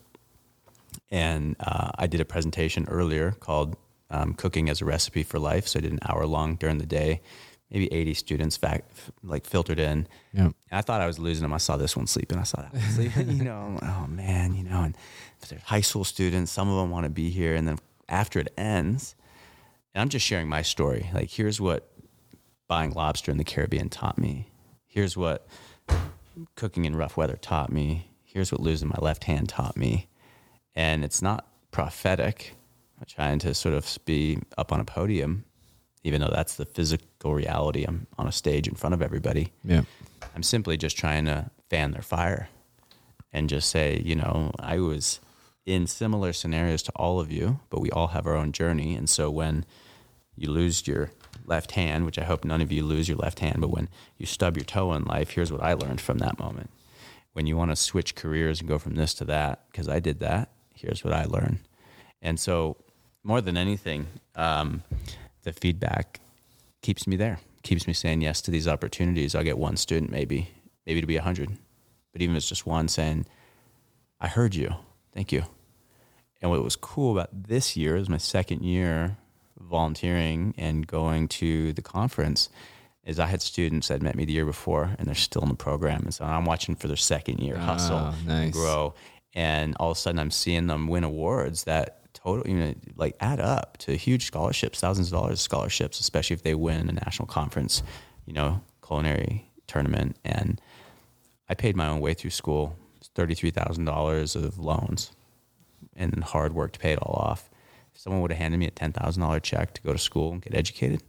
And uh, I did a presentation earlier called um, Cooking as a Recipe for Life. So I did an hour long during the day, maybe eighty students back, like filtered in. Yeah. And I thought I was losing them. I saw this one sleeping. I saw that one sleeping, you know, I'm like, oh man, you know, and there's high school students, some of them want to be here. And then after it ends, and I'm just sharing my story. Like, here's what buying lobster in the Caribbean taught me. Here's what cooking in rough weather taught me. Here's what losing my left hand taught me. And it's not prophetic. I'm trying to sort of be up on a podium, even though that's the physical reality. I'm on a stage in front of everybody. Yeah. I'm simply just trying to fan their fire and just say, you know, I was in similar scenarios to all of you, but we all have our own journey. And so when you lose your left hand, which I hope none of you lose your left hand, but when you stub your toe in life, here's what I learned from that moment. When you want to switch careers and go from this to that, because I did that, here's what I learned. And so more than anything, um, the feedback keeps me there, keeps me saying yes to these opportunities. I'll get one student, maybe, maybe to be a hundred. but even if it's just one saying, I heard you, thank you. And what was cool about this year, it was my second year volunteering and going to the conference, is I had students that met me the year before and they're still in the program. And so I'm watching for their second year hustle oh, nice. and grow. And all of a sudden I'm seeing them win awards that total, you know, like add up to huge scholarships, thousands of dollars of scholarships, especially if they win a national conference, you know, culinary tournament. And I paid my own way through school, thirty-three thousand dollars of loans and hard work to pay it all off. If someone would have handed me a ten thousand dollars check to go to school and get educated,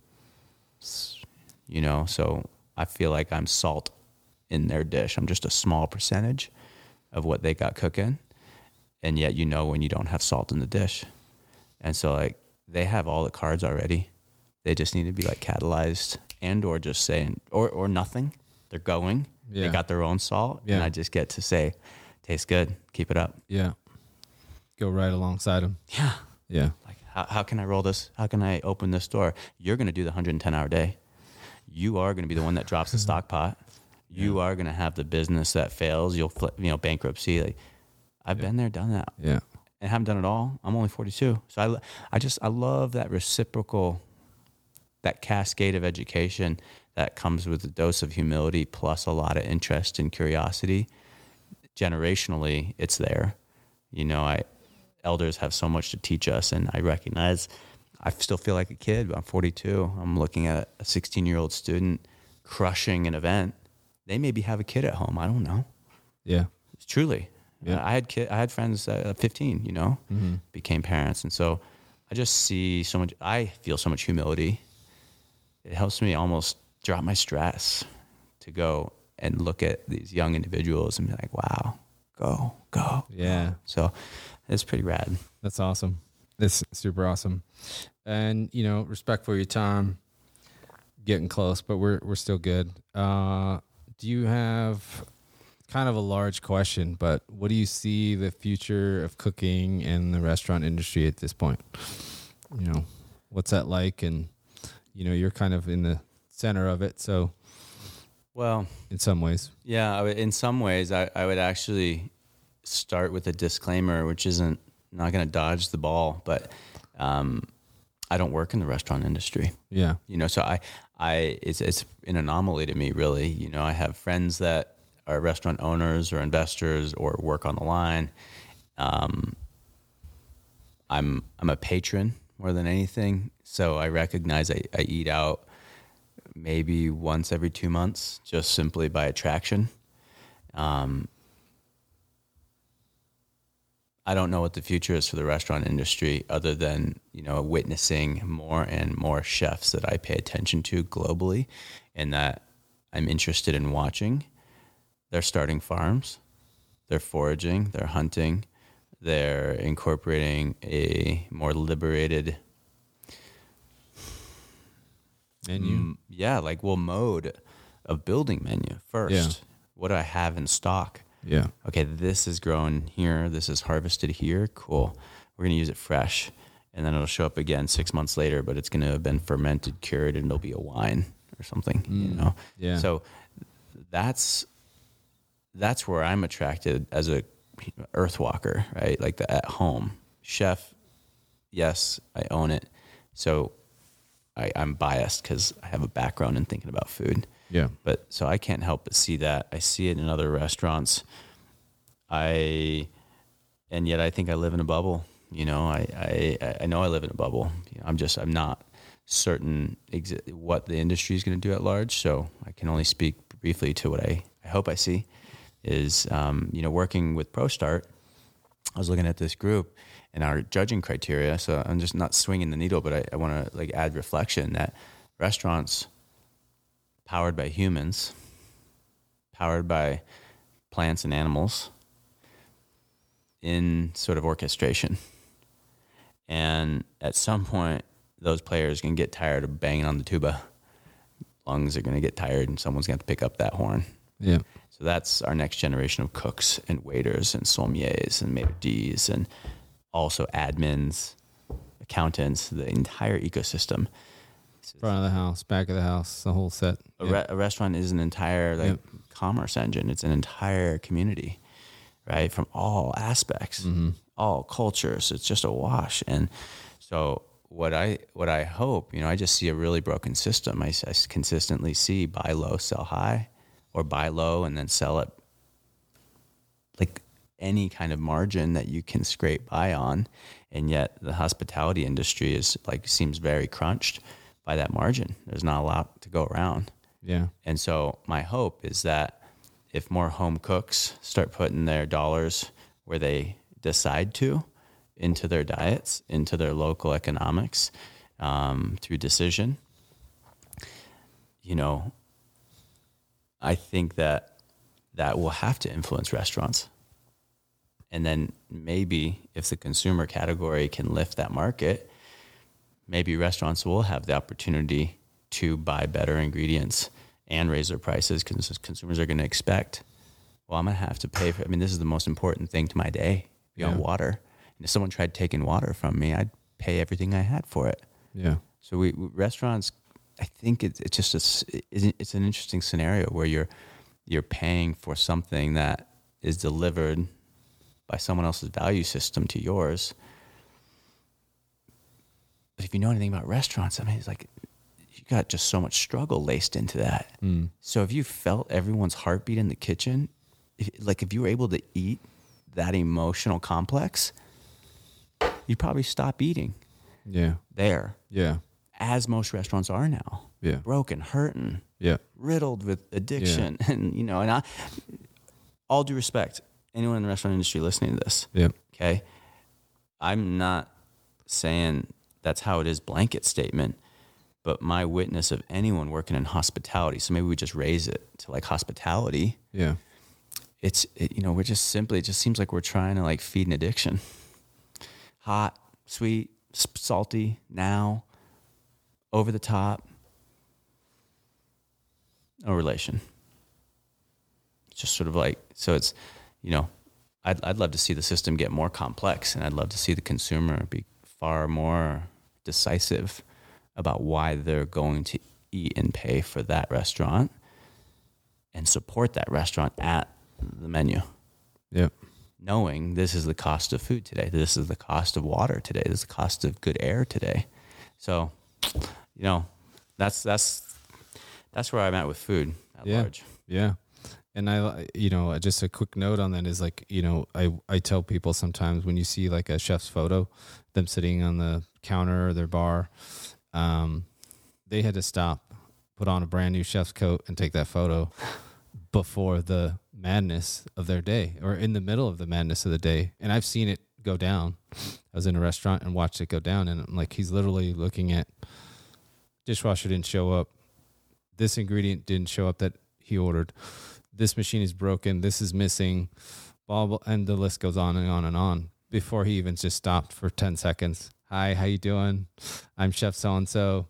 you know, so I feel like I'm salt in their dish. I'm just a small percentage of what they got cooking. And yet, you know, when you don't have salt in the dish. And so like they have all the cards already. They just need to be like catalyzed and, or just saying, or, or nothing. They're going, yeah. They got their own salt. Yeah. And I just get to say, tastes good. Keep it up. Yeah. Go right alongside them. Yeah. Yeah. Like how, how can I roll this? How can I open this door? You're going to do the one hundred ten hour day. You are going to be the one that drops the stock pot. You yeah. are going to have the business that fails. You'll flip, you know, bankruptcy. Like I've yeah. been there, done that. Yeah. And haven't done it all. I'm only forty-two. So I, I just, I love that reciprocal, that cascade of education that comes with a dose of humility plus a lot of interest and curiosity. Generationally, it's there. You know, I, elders have so much to teach us, and I recognize I still feel like a kid, but I'm forty-two. I'm looking at a sixteen-year-old student crushing an event. They maybe have a kid at home. I don't know. Yeah. It's truly. Yeah. Uh, I had kid, I had friends at fifteen, you know, mm-hmm. became parents. And so I just see so much, I feel so much humility. It helps me almost drop my stress to go and look at these young individuals and be like, wow, go, go. Yeah. Go. So it's pretty rad. That's awesome. That's super awesome. And, you know, respect for your time, getting close, but we're, we're still good. Uh, do you have kind of a large question, but what do you see the future of cooking and the restaurant industry at this point? You know, what's that like? And, you know, you're kind of in the center of it. So, well, in some ways, yeah, I would, in some ways I, I would actually start with a disclaimer, which isn't not going to dodge the ball, but, um, I don't work in the restaurant industry. Yeah. You know, so I, I, it's, it's an anomaly to me, really. You know, I have friends that are restaurant owners or investors or work on the line. Um, I'm, I'm a patron more than anything. So I recognize I, I eat out maybe once every two months, just simply by attraction. Um, I don't know what the future is for the restaurant industry other than, you know, witnessing more and more chefs that I pay attention to globally and that I'm interested in watching. They're starting farms, they're foraging, they're hunting, they're incorporating a more liberated menu. Mm, yeah, like, well, mode of building menu first. Yeah. What do I have in stock? Yeah. Okay, this is grown here. This is harvested here. Cool. We're going to use it fresh. And then it'll show up again six months later, but it's going to have been fermented, cured, and it'll be a wine or something, mm. you know? Yeah. So that's, that's where I'm attracted as a earthwalker, right? Like the at home chef. Yes, I own it. So I, I'm biased because I have a background in thinking about food. Yeah. But so I can't help but see that. I see it in other restaurants. I, and yet I think I live in a bubble. You know, I, I, I know I live in a bubble. You know, I'm just, I'm not certain exa- what the industry is going to do at large. So I can only speak briefly to what I, I hope I see is, um, you know, working with ProStart. I was looking at this group and our judging criteria. So I'm just not swinging the needle, but I, I want to like add reflection that restaurants powered by humans, powered by plants and animals in sort of orchestration. And at some point, those players can get tired of banging on the tuba. Lungs are going to get tired and someone's going to pick up that horn. Yeah. So that's our next generation of cooks and waiters and sommeliers and maitre d's and also admins, accountants, the entire ecosystem. Front of the house, back of the house, the whole set. A, Yeah. re- a restaurant is an entire like Yep. commerce engine. It's an entire community, right? From all aspects, Mm-hmm. all cultures. It's just a wash. And so what I what I hope, you know, I just see a really broken system. I, I consistently see buy low, sell high, or buy low and then sell it like any kind of margin that you can scrape by on. And yet the hospitality industry is like seems very crunched by that margin. There's not a lot to go around. Yeah. And so my hope is that if more home cooks start putting their dollars where they decide to into their diets, into their local economics, um, through decision, you know, I think that that will have to influence restaurants. And then maybe if the consumer category can lift that market, maybe restaurants will have the opportunity to buy better ingredients and raise their prices because consumers are going to expect, well, I'm going to have to pay for, I mean, this is the most important thing to my day beyond Yeah. water. And if someone tried taking water from me, I'd pay everything I had for it. Yeah. So we, we restaurants, I think it's, it's just, a, it's an interesting scenario where you're, you're paying for something that is delivered by someone else's value system to yours. But if you know anything about restaurants, I mean, it's like you got just so much struggle laced into that. Mm. So if you felt everyone's heartbeat in the kitchen, if, like if you were able to eat that emotional complex, you'd probably stop eating Yeah. there, Yeah. as most restaurants are now. Yeah. Broken, hurting, Yeah. riddled with addiction. And, you know, and I, all due respect, anyone in the restaurant industry listening to this, Yep. okay, I'm not saying that's how it is blanket statement, but my witness of anyone working in hospitality, so maybe we just raise it to like hospitality. Yeah. It's, it, you know, we're just simply, it just seems like we're trying to like feed an addiction. Hot, sweet, s- salty, now, over the top, no relation. It's just sort of like, so it's, you know, I'd, I'd love to see the system get more complex, and I'd love to see the consumer be far more decisive about why they're going to eat and pay for that restaurant and support that restaurant at the menu. Yep. Knowing this is the cost of food today. This is the cost of water today. This is the cost of good air today. So, you know, that's, that's, that's where I'm at with food at Yeah. large. Yeah. And I, you know, just a quick note on that is like, you know, I, I tell people sometimes when you see like a chef's photo, them sitting on the counter or their bar, um, they had to stop, put on a brand new chef's coat and take that photo before the madness of their day or in the middle of the madness of the day. And I've seen it go down. I was in a restaurant and watched it go down, and I'm like, he's literally looking at dishwasher didn't show up. This ingredient didn't show up that he ordered. This machine is broken. This is missing. Blah, blah, and the list goes on and on and on before he even just stopped for ten seconds. Hi, how you doing? I'm Chef So-and-so.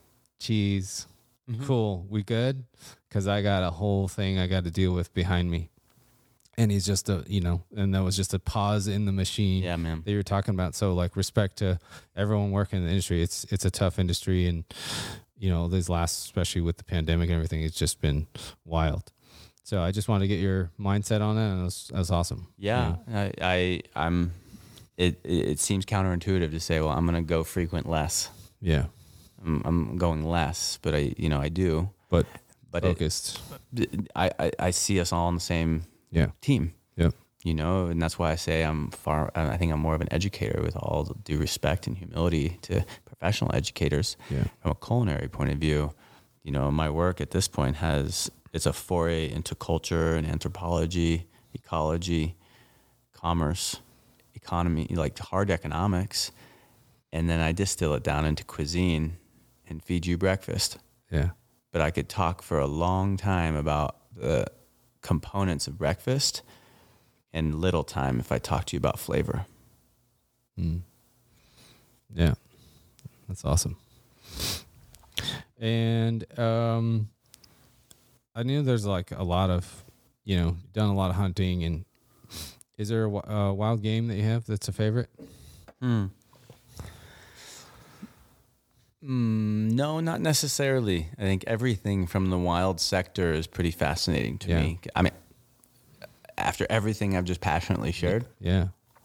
Cheese. Mm-hmm. Cool. We good? Because I got a whole thing I got to deal with behind me. And he's just a, you know, and that was just a pause in the machine Yeah, man. that you're talking about. So like respect to everyone working in the industry. It's, it's a tough industry. And, you know, these last, especially with the pandemic and everything, it's just been wild. So I just wanted to get your mindset on it, and it was, that was awesome. Yeah, I, I, I'm. It, it seems counterintuitive to say, well, I'm going to go frequent less. Yeah, I'm, I'm going less, but I, you know, I do. but But focused. It, I, I, I see us all on the same Yeah, team. yeah, You know, and that's why I say I'm far. I think I'm more of an educator, with all the due respect and humility to professional educators. Yeah. From a culinary point of view, you know, my work at this point has. It's a foray into culture and anthropology, ecology, commerce, economy, like hard economics. And then I distill it down into cuisine and feed you breakfast. yeah, But I could talk for a long time about the components of breakfast and little time if I talk to you about flavor. mm. Yeah. That's awesome. And, um, I knew there's like a lot of, you know, done a lot of hunting, and is there a wi- uh, wild game that you have that's a favorite? Hmm. Mm, no, not necessarily. I think everything from the wild sector is pretty fascinating to Yeah. me. I mean, after everything I've just passionately shared, Yeah.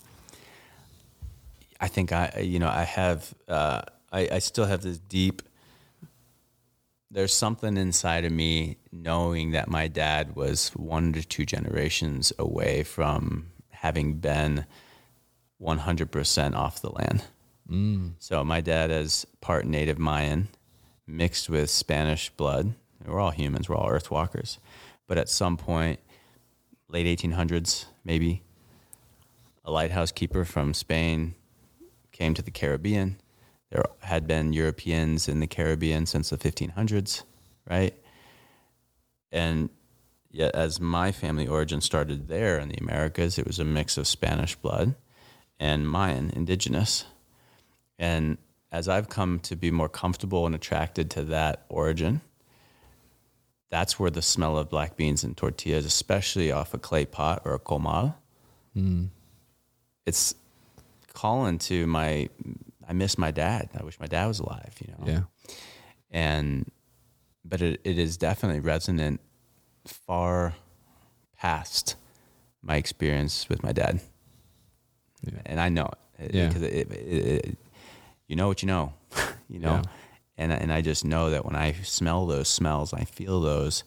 I think I, you know, I have, uh, I, I still have this deep, there's something inside of me knowing that my dad was one to two generations away from having been one hundred percent off the land. Mm. So my dad is part native Mayan mixed with Spanish blood. We're all humans. We're all earthwalkers. But at some point, late eighteen hundreds, maybe, a lighthouse keeper from Spain came to the Caribbean. There had been Europeans in the Caribbean since the fifteen hundreds, right? And yet as my family origin started there in the Americas, it was a mix of Spanish blood and Mayan, indigenous. And as I've come to be more comfortable and attracted to that origin, that's where the smell of black beans and tortillas, especially off a clay pot or a comal, Mm. it's calling to my, I miss my dad. I wish my dad was alive, you know? Yeah. And, but it, it is definitely resonant far past my experience with my dad. Yeah. And I know it. Yeah. Because it, it, it, it, you know what you know, you know? Yeah. And, and I just know that when I smell those smells, I feel those,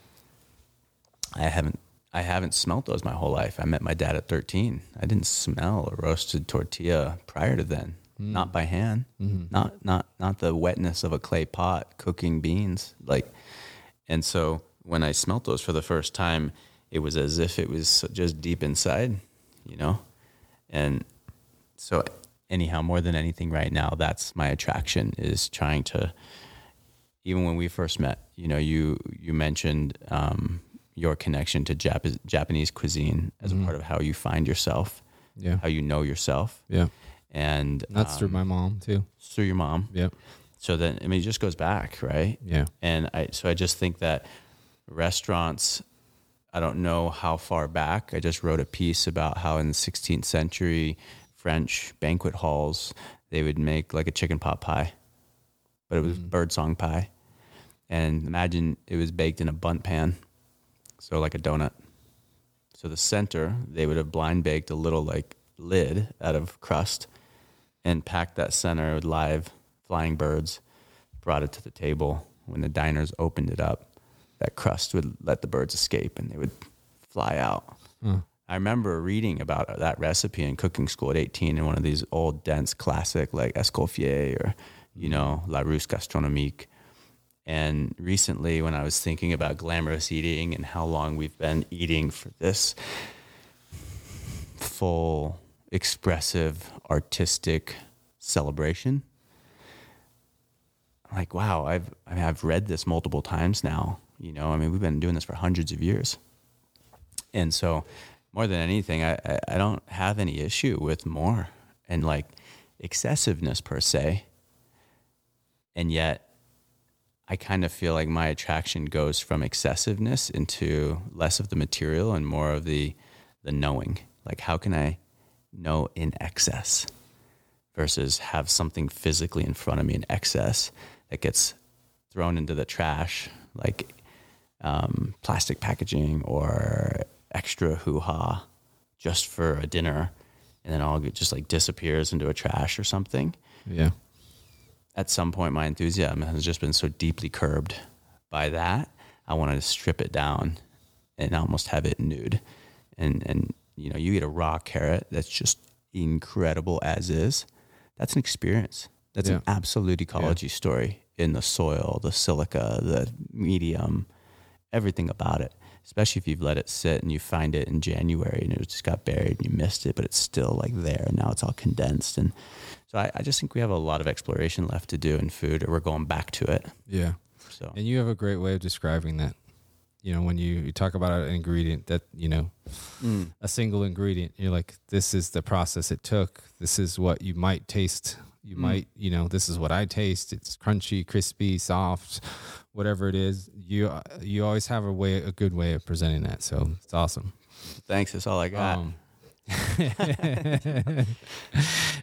I haven't, I haven't smelled those my whole life. I met my dad at thirteen. I didn't smell a roasted tortilla prior to then, mm. not by hand, mm-hmm. not, not, not the wetness of a clay pot cooking beans. Like, and so when I smelt those for the first time, it was as if it was just deep inside, you know? And so anyhow, more than anything right now, that's my attraction, is trying to, even when we first met, you know, you, you mentioned, um, your connection to Jap- Japanese cuisine as mm-hmm. a part of how you find yourself, yeah, how you know yourself. Yeah. And that's um, through my mom too. Through your mom. Yeah. So then, I mean, it just goes back, right? Yeah. And I, so I just think that restaurants, I don't know how far back. I just wrote a piece about how in the sixteenth century French banquet halls, they would make like a chicken pot pie, but it was mm. birdsong pie. And imagine it was baked in a bundt pan. So like a donut. So the center, they would have blind baked a little like lid out of crust and packed that center with live flying birds, brought it to the table. When the diners opened it up, that crust would let the birds escape and they would fly out. Mm. I remember reading about that recipe in cooking school at eighteen in one of these old dense classic like Escoffier or, you know, La Russe Gastronomique. And recently when I was thinking about glamorous eating and how long we've been eating for this full, expressive, artistic celebration, I'm like, wow, I've, I mean, I've read this multiple times now. You know, I mean, we've been doing this for hundreds of years. And so more than anything, I, I, I don't have any issue with more and like excessiveness per se. And yet, I kind of feel like my attraction goes from excessiveness into less of the material and more of the the knowing. Like, how can I know in excess versus have something physically in front of me in excess that gets thrown into the trash, like um, plastic packaging or extra hoo-ha just for a dinner, and then all it just like disappears into a trash or something. Yeah. At some point, my enthusiasm has just been so deeply curbed by that. I wanted to strip it down and almost have it nude. And, and you know, you get a raw carrot that's just incredible as is. That's an experience. That's yeah. an absolute ecology yeah. story in the soil, the silica, the medium, everything about it. Especially if you've let it sit and you find it in January and it just got buried and you missed it, but it's still like there. And now it's all condensed. And so I, I just think we have a lot of exploration left to do in food, or we're going back to it. Yeah. So, and you have a great way of describing that. You know, when you, you talk about an ingredient that, you know, mm. a single ingredient, you're like, this is the process it took. This is what you might taste. You mm. might, you know, this is what I taste. It's crunchy, crispy, soft, whatever it is. You you always have a way, a good way of presenting that. So it's awesome. Thanks. That's all I got. Um,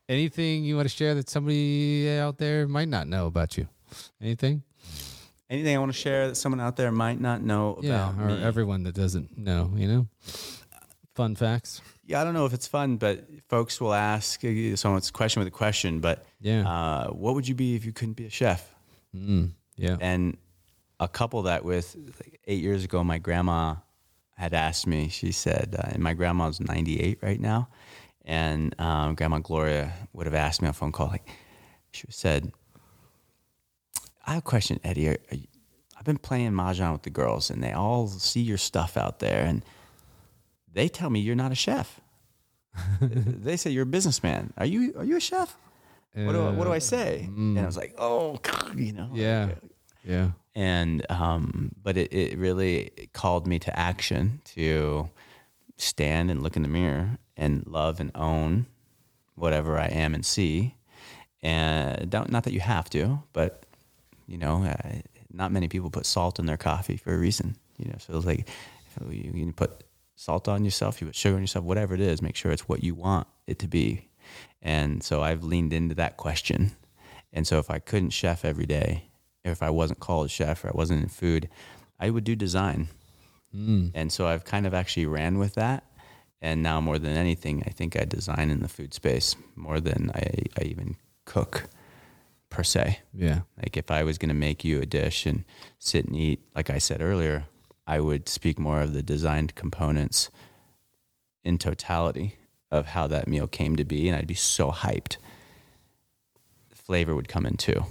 Anything you want to share that somebody out there might not know about you? Anything? Anything I want to share that someone out there might not know about Yeah, or me? everyone that doesn't know, you know? Fun facts. Yeah, I don't know if it's fun, but folks will ask uh, someone's question with a question, but Yeah. uh, what would you be if you couldn't be a chef? Mm, yeah. And a couple that with like eight years ago, my grandma had asked me, she said, uh, and my grandma's ninety-eight right now. And um, Grandma Gloria would have asked me on a phone call, like, she said, I have a question, Eddie. Are, are you, I've been playing Mahjong with the girls, and they all see your stuff out there, and they tell me you're not a chef. They say you're a businessman. Are you Are you a chef? Uh, what do I, What do I say? Mm. And I was like, oh, you know. Yeah, like, yeah. And um, but it, it really called me to action, to stand and look in the mirror and love and own whatever I am and see. And don't, not that you have to, but you know, uh, not many people put salt in their coffee for a reason. You know, so it's like you, you put salt on yourself, you put sugar on yourself, whatever it is, make sure it's what you want it to be. And so I've leaned into that question. And so if I couldn't chef every day, if I wasn't called a chef or I wasn't in food, I would do design. Mm. And so I've kind of actually ran with that. And now more than anything, I think I design in the food space more than I, I even cook per se. Yeah. Like if I was going to make you a dish and sit and eat, like I said earlier, I would speak more of the designed components in totality of how that meal came to be. And I'd be so hyped. The flavor would come in too.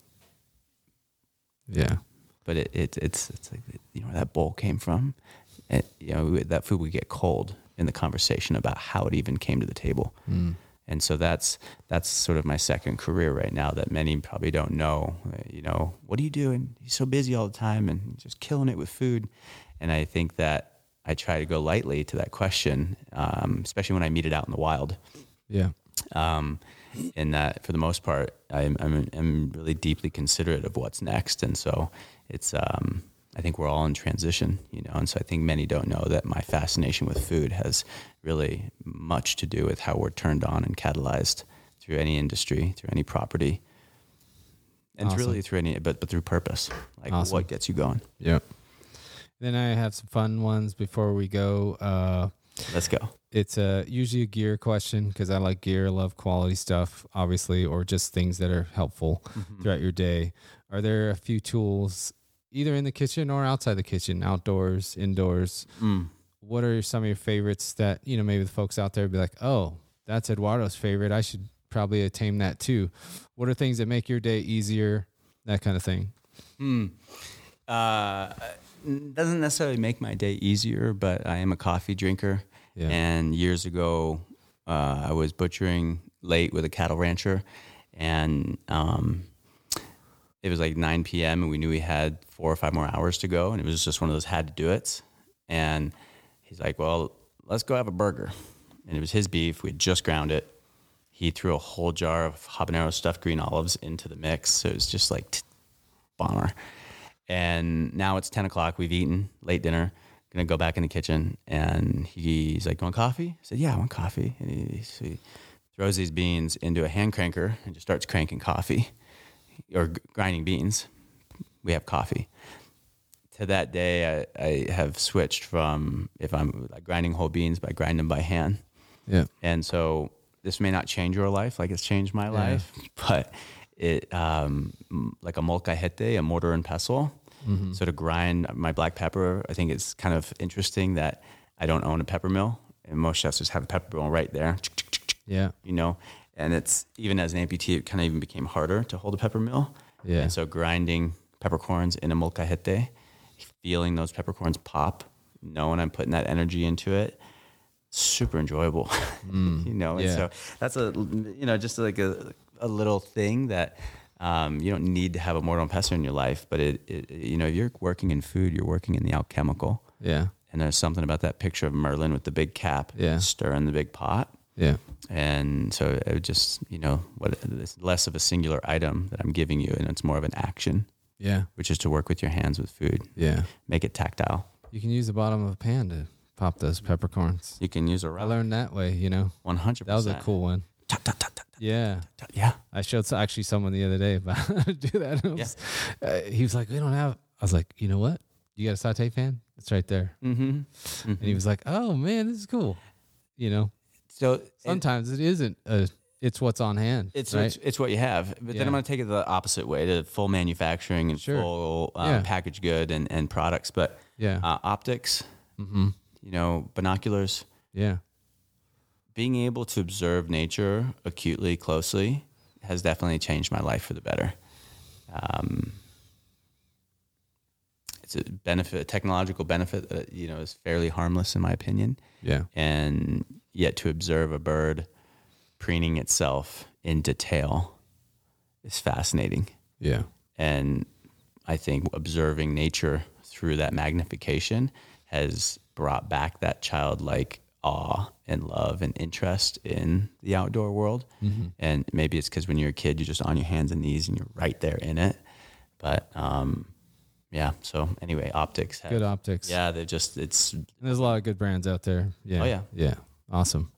Yeah. But it, it it's it's like, you know, where that bowl came from. And, you know, that food would get cold in the conversation about how it even came to the table. Mm. And so that's that's sort of my second career right now that many probably don't know. You know, what are you doing? He's so busy all the time and just killing it with food. And I think that I try to go lightly to that question, um, especially when I meet it out in the wild. Yeah. Um, in that, for the most part, I'm, I'm, I'm really deeply considerate of what's next. And so it's, um, I think we're all in transition, you know, and so I think many don't know that my fascination with food has really much to do with how we're turned on and catalyzed through any industry, through any property, and Awesome. really through any, but, but through purpose, like Awesome. what gets you going. Yep. Then I have some fun ones before we go. Uh, Let's go. It's a, usually a gear question because I like gear, love quality stuff, obviously, or just things that are helpful mm-hmm. throughout your day. Are there a few tools either in the kitchen or outside the kitchen, outdoors, indoors? Mm. What are some of your favorites that, you know, maybe the folks out there would be like, oh, that's Eduardo's favorite. I should probably attain that too. What are things that make your day easier? That kind of thing. Mm. Uh, doesn't necessarily make my day easier, but I am a coffee drinker. Yeah. And years ago, uh, I was butchering late with a cattle rancher, and um, it was like nine p.m. and we knew we had four or five more hours to go, and it was just one of those had to do it. And he's like, well, let's go have a burger. And it was his beef. We had just ground it. He threw a whole jar of habanero stuffed green olives into the mix. So it was just like t- bomber. And now it's ten o'clock. We've eaten late dinner. Gonna go back in the kitchen. And he's like, you want coffee? I said, yeah, I want coffee. And he, so he throws these beans into a hand cranker and just starts cranking coffee or g- grinding beans. We have coffee. To that day, I, I have switched from if I'm like grinding whole beans, by grinding them by hand. Yeah. And so this may not change your life like it's changed my yeah. life, but it um, like a molcajete, a mortar and pestle. Mm-hmm. So to grind my black pepper, I think it's kind of interesting that I don't own a pepper mill, and most chefs just have a pepper mill right there. Yeah. You know, and it's even as an amputee, it kind of even became harder to hold a pepper mill. Yeah. And so grinding peppercorns in a molcajete, feeling those peppercorns pop, knowing I'm putting that energy into it, super enjoyable. Mm, you know, and yeah. so that's a, you know, just like a, a little thing that um, you don't need to have a mortar and pestle in your life, but it, it, you know, if you're working in food, you're working in the alchemical. Yeah. And there's something about that picture of Merlin with the big cap, yeah. stirring the big pot. Yeah. And so it would just, you know, what it's less of a singular item that I'm giving you, and it's more of an action. Yeah. Which is to work with your hands with food. Yeah. Make it tactile. You can use the bottom of a pan to pop those peppercorns. You can use a rock. I learned that way, you know. one hundred percent. That was a cool one. Ta, ta, ta, ta, ta. Yeah. Yeah. I showed so- actually someone the other day about how to do that. And it was, uh, he was like, we don't have, I was like, you know what? You got a saute pan? It's right there. Mm-hmm. Mm-hmm. And he was like, oh man, this is cool. You know, So sometimes it, it isn't a, it's what's on hand. It's right? it's, it's what you have. But Yeah. then I'm going to take it the opposite way to full manufacturing and Sure. full um, Yeah. packaged good and, and products. But Yeah. uh, optics, Mm-hmm. you know, binoculars, Yeah. being able to observe nature acutely, closely has definitely changed my life for the better. Um, it's a benefit, a technological benefit that, you know, is fairly harmless in my opinion. Yeah. And yet to observe a bird preening itself in detail is fascinating. Yeah. And I think observing nature through that magnification has brought back that childlike awe and love and interest in the outdoor world. Mm-hmm. And maybe it's because when you're a kid, you're just on your hands and knees and you're right there in it. But um, yeah, so anyway, optics. Have, Good optics. Yeah, they're just, it's, And there's a lot of good brands out there. Yeah. Oh, yeah. Yeah. Awesome.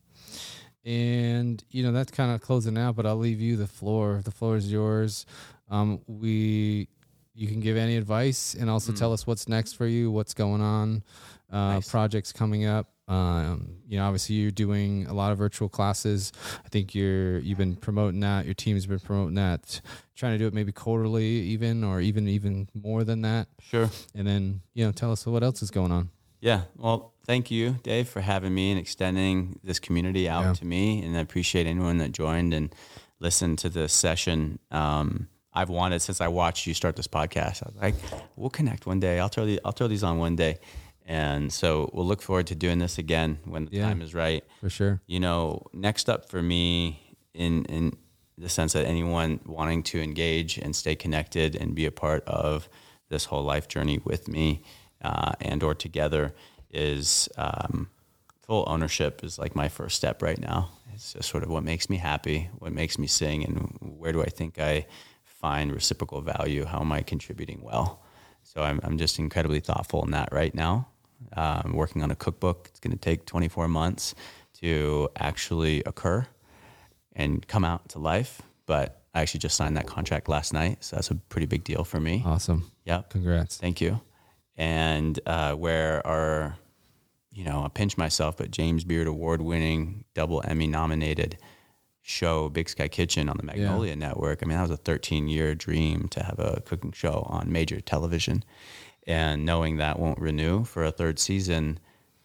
And, you know, that's kind of closing out, but I'll leave you the floor. The floor is yours. Um, we, you can give any advice and also Mm. tell us what's next for you, what's going on, uh, Nice. projects coming up. Um, you know, obviously you're doing a lot of virtual classes. I think you're, you've been promoting that. Your team's been promoting that, trying to do it maybe quarterly even, or even, even more than that. Sure. And then, you know, tell us what else is going on. Yeah. Well, thank you, Dave, for having me and extending this community out Yeah. to me. And I appreciate anyone that joined and listened to this session. Um, I've wanted since I watched you start this podcast. I was like, we'll connect one day. I'll throw the, I'll throw these on one day. And so we'll look forward to doing this again when the Yeah. time is right. For sure. You know, next up for me in in the sense that anyone wanting to engage and stay connected and be a part of this whole life journey with me uh, and or together is um, full ownership is like my first step right now. It's just sort of what makes me happy, what makes me sing, and where do I think I find reciprocal value? How am I contributing well? So I'm I'm just incredibly thoughtful in that right now. Uh, I'm working on a cookbook. It's going to take twenty-four months to actually occur and come out to life. But I actually just signed that contract last night, so that's a pretty big deal for me. Awesome. Yep. Congrats. Thank you. And uh, where our, you know, I pinch myself, but James Beard award-winning, double Emmy nominated show, Big Sky Kitchen on the Magnolia Network. I mean, that was a thirteen-year dream to have a cooking show on major television. And knowing that won't renew for a third season,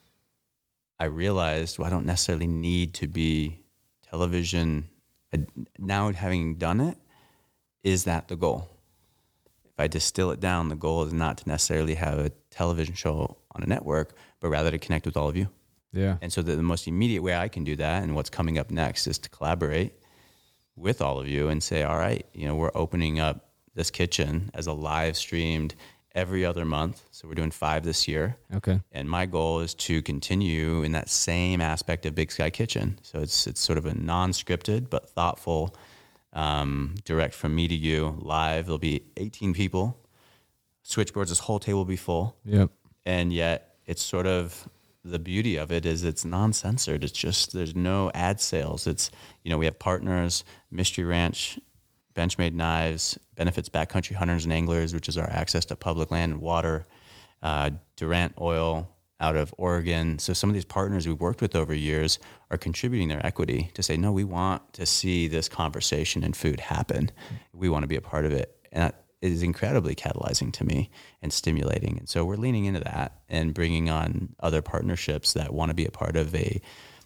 I realized, well, I don't necessarily need to be television. Now having done it, is that the goal? If I distill it down, the goal is not to necessarily have a television show on a network, but rather to connect with all of you. Yeah. And so the, the most immediate way I can do that and what's coming up next is to collaborate with all of you and say, all right, you know, we're opening up this kitchen as a live streamed every other month. So we're doing five this year. Okay. And my goal is to continue in that same aspect of Big Sky Kitchen. So it's it's sort of a non-scripted but thoughtful, um, direct from me to you, live. There'll be eighteen people. Switchboards, this whole table will be full. Yep. And yet it's sort of, the beauty of it is it's non-censored. It's just, there's no ad sales. It's, you know, we have partners, Mystery Ranch, Benchmade Knives, Benefits Backcountry Hunters and Anglers, which is our access to public land and water, uh, Durant Oil out of Oregon. So some of these partners we've worked with over years are contributing their equity to say, no, we want to see this conversation in food happen. We want to be a part of it. And that is incredibly catalyzing to me and stimulating. And so we're leaning into that and bringing on other partnerships that want to be a part of a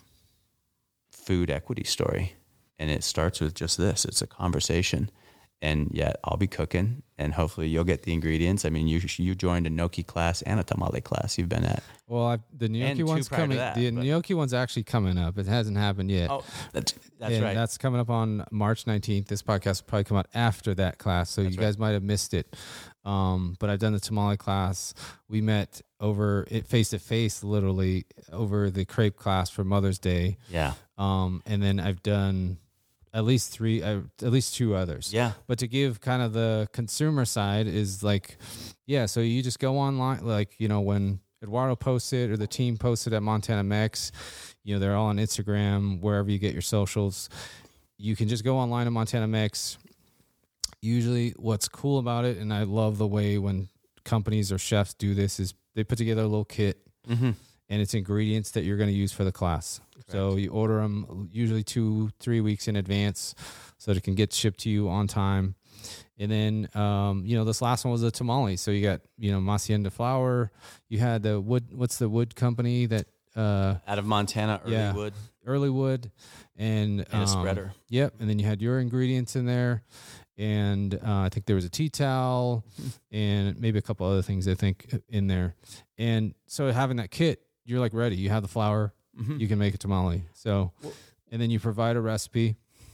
food equity story. And it starts with just this. It's a conversation. And yet I'll be cooking and hopefully you'll get the ingredients. I mean, you you joined a gnocchi class and a tamale class you've been at. Well, I've, the And gnocchi two one's prior to coming. that, the but- gnocchi one's actually coming up. It hasn't happened yet. Oh, that's, that's and right. that's coming up on March nineteenth. This podcast will probably come out after that class, so That's you right. guys might have missed it. Um, but I've done the tamale class. We met over it face to face, literally over the crepe class for Mother's Day. yeah. Um, and then I've done at least three, uh, at least two others. Yeah. But to give kind of the consumer side is like, yeah, so you just go online, like, you know, when Eduardo posted or the team posted at Montana Mex, you know, they're all on Instagram, wherever you get your socials. you can just go online to Montana Mix. Usually what's cool about it, and I love the way when companies or chefs do this, is they put together a little kit mm-hmm. and it's ingredients that you're going to use for the class. Correct. So you order them usually two, three weeks in advance so that it can get shipped to you on time. And then, um, you know, this last one was a tamale. So you got, you know, Hacienda flour. You had the wood, what's the wood company that... Uh, Out of Montana, Early yeah, Wood. Early Wood. And, and a um, spreader. Yep. And then you had your ingredients in there. And uh, I think there was a tea towel and maybe a couple other things I think in there. And so having that kit, you're like ready. You have the flour, mm-hmm. you can make a tamale. So, well, and then you provide a recipe,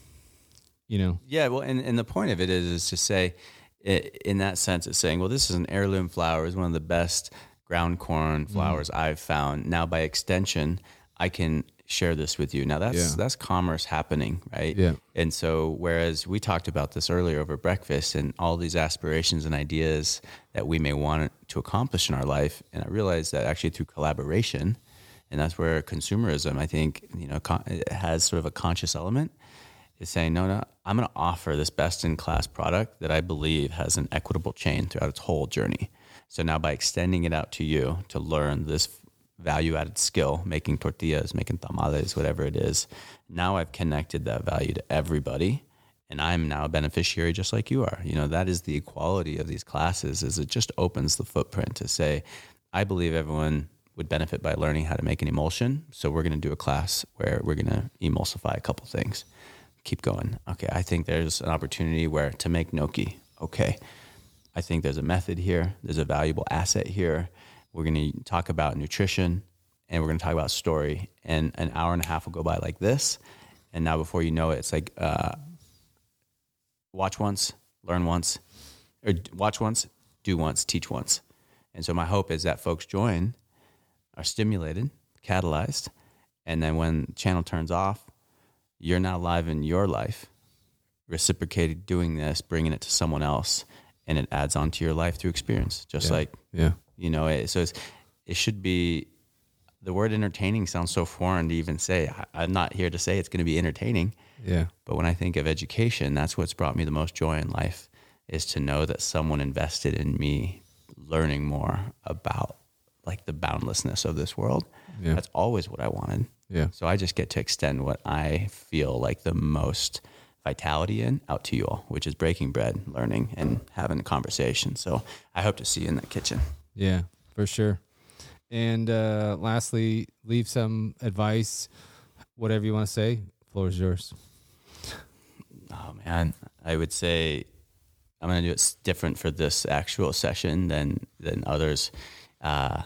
you know. Yeah, well, and, and the point of it is, is to say, in that sense, it's saying, well, this is an heirloom flour. It's one of the best ground corn flours mm. I've found. Now, by extension, I can share this with you. Now that's yeah. that's commerce happening, right? Yeah. And so whereas we talked about this earlier over breakfast and all these aspirations and ideas that we may want to accomplish in our life, and I realized that actually through collaboration, and that's where consumerism, I think, you know, con- it has sort of a conscious element, is saying, no, no, I'm going to offer this best-in-class product that I believe has an equitable chain throughout its whole journey. So now by extending it out to you to learn this value-added skill, making tortillas, making tamales, whatever it is, now I've connected that value to everybody, and I'm now a beneficiary just like you are. You know, that is the equality of these classes, is it just opens the footprint to say, I believe everyone would benefit by learning how to make an emulsion, so we're going to do a class where we're going to emulsify a couple things. Keep going. Okay, I think there's an opportunity where to make gnocchi. Okay, I think there's a method here. There's a valuable asset here. We're going to talk about nutrition, and we're going to talk about story. And an hour and a half will go by like this. And now before you know it, it's like uh, watch once, learn once, or watch once, do once, teach once. And so my hope is that folks join, are stimulated, catalyzed, and then when the channel turns off, you're now live in your life, reciprocated doing this, bringing it to someone else, and it adds on to your life through experience, just yeah. like, yeah. you know, it, so it's, it should be, the word entertaining sounds so foreign to even say. I, I'm not here to say it's going to be entertaining. Yeah. But when I think of education, that's what's brought me the most joy in life, is to know that someone invested in me learning more about like the boundlessness of this world. Yeah. That's always what I wanted. Yeah. So I just get to extend what I feel like the most vitality in out to you all, which is breaking bread, learning, and having a conversation. So I hope to see you in the kitchen. Yeah, for sure. And uh, lastly, leave some advice, whatever you want to say. Floor is yours. Oh man, I would say I'm going to do it different for this actual session than than others. Uh,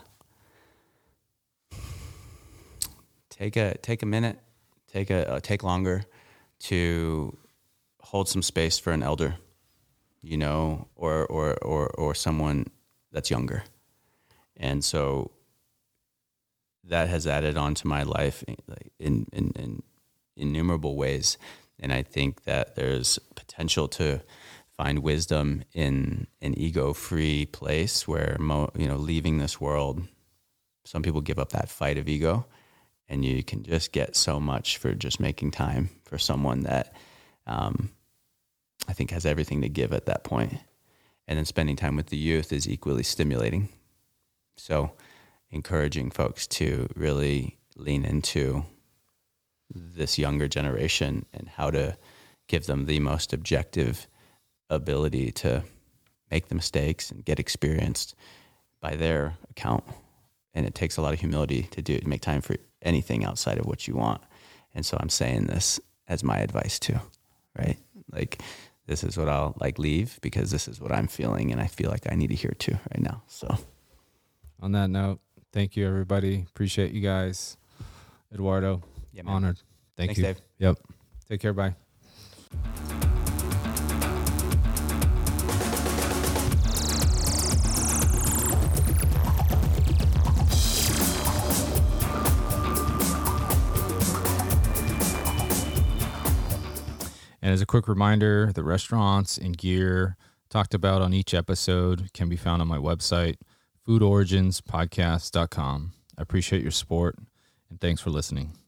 take a take a minute, take a uh, take longer to hold some space for an elder, you know, or or or or someone that's younger, and so that has added on to my life in in, in innumerable ways, and I think that there's potential to find wisdom in an ego-free place where, mo, you know, leaving this world, some people give up that fight of ego, and you can just get so much for just making time for someone that um, I think has everything to give at that point. And then spending time with the youth is equally stimulating. So encouraging folks to really lean into this younger generation and how to give them the most objective ability to make the mistakes and get experienced by their account. And it takes a lot of humility to do to make time for anything outside of what you want. And so I'm saying this as my advice too, right? Like, this is what I'll like leave because this is what I'm feeling, and I feel like I need to hear too right now. So on that note, thank you everybody. Appreciate you guys. Eduardo, yeah, honored. Thank Thanks, you. Dave. Yep. Take care. Bye. And as a quick reminder, the restaurants and gear talked about on each episode can be found on my website, food origins podcast dot com. I appreciate your support, and thanks for listening.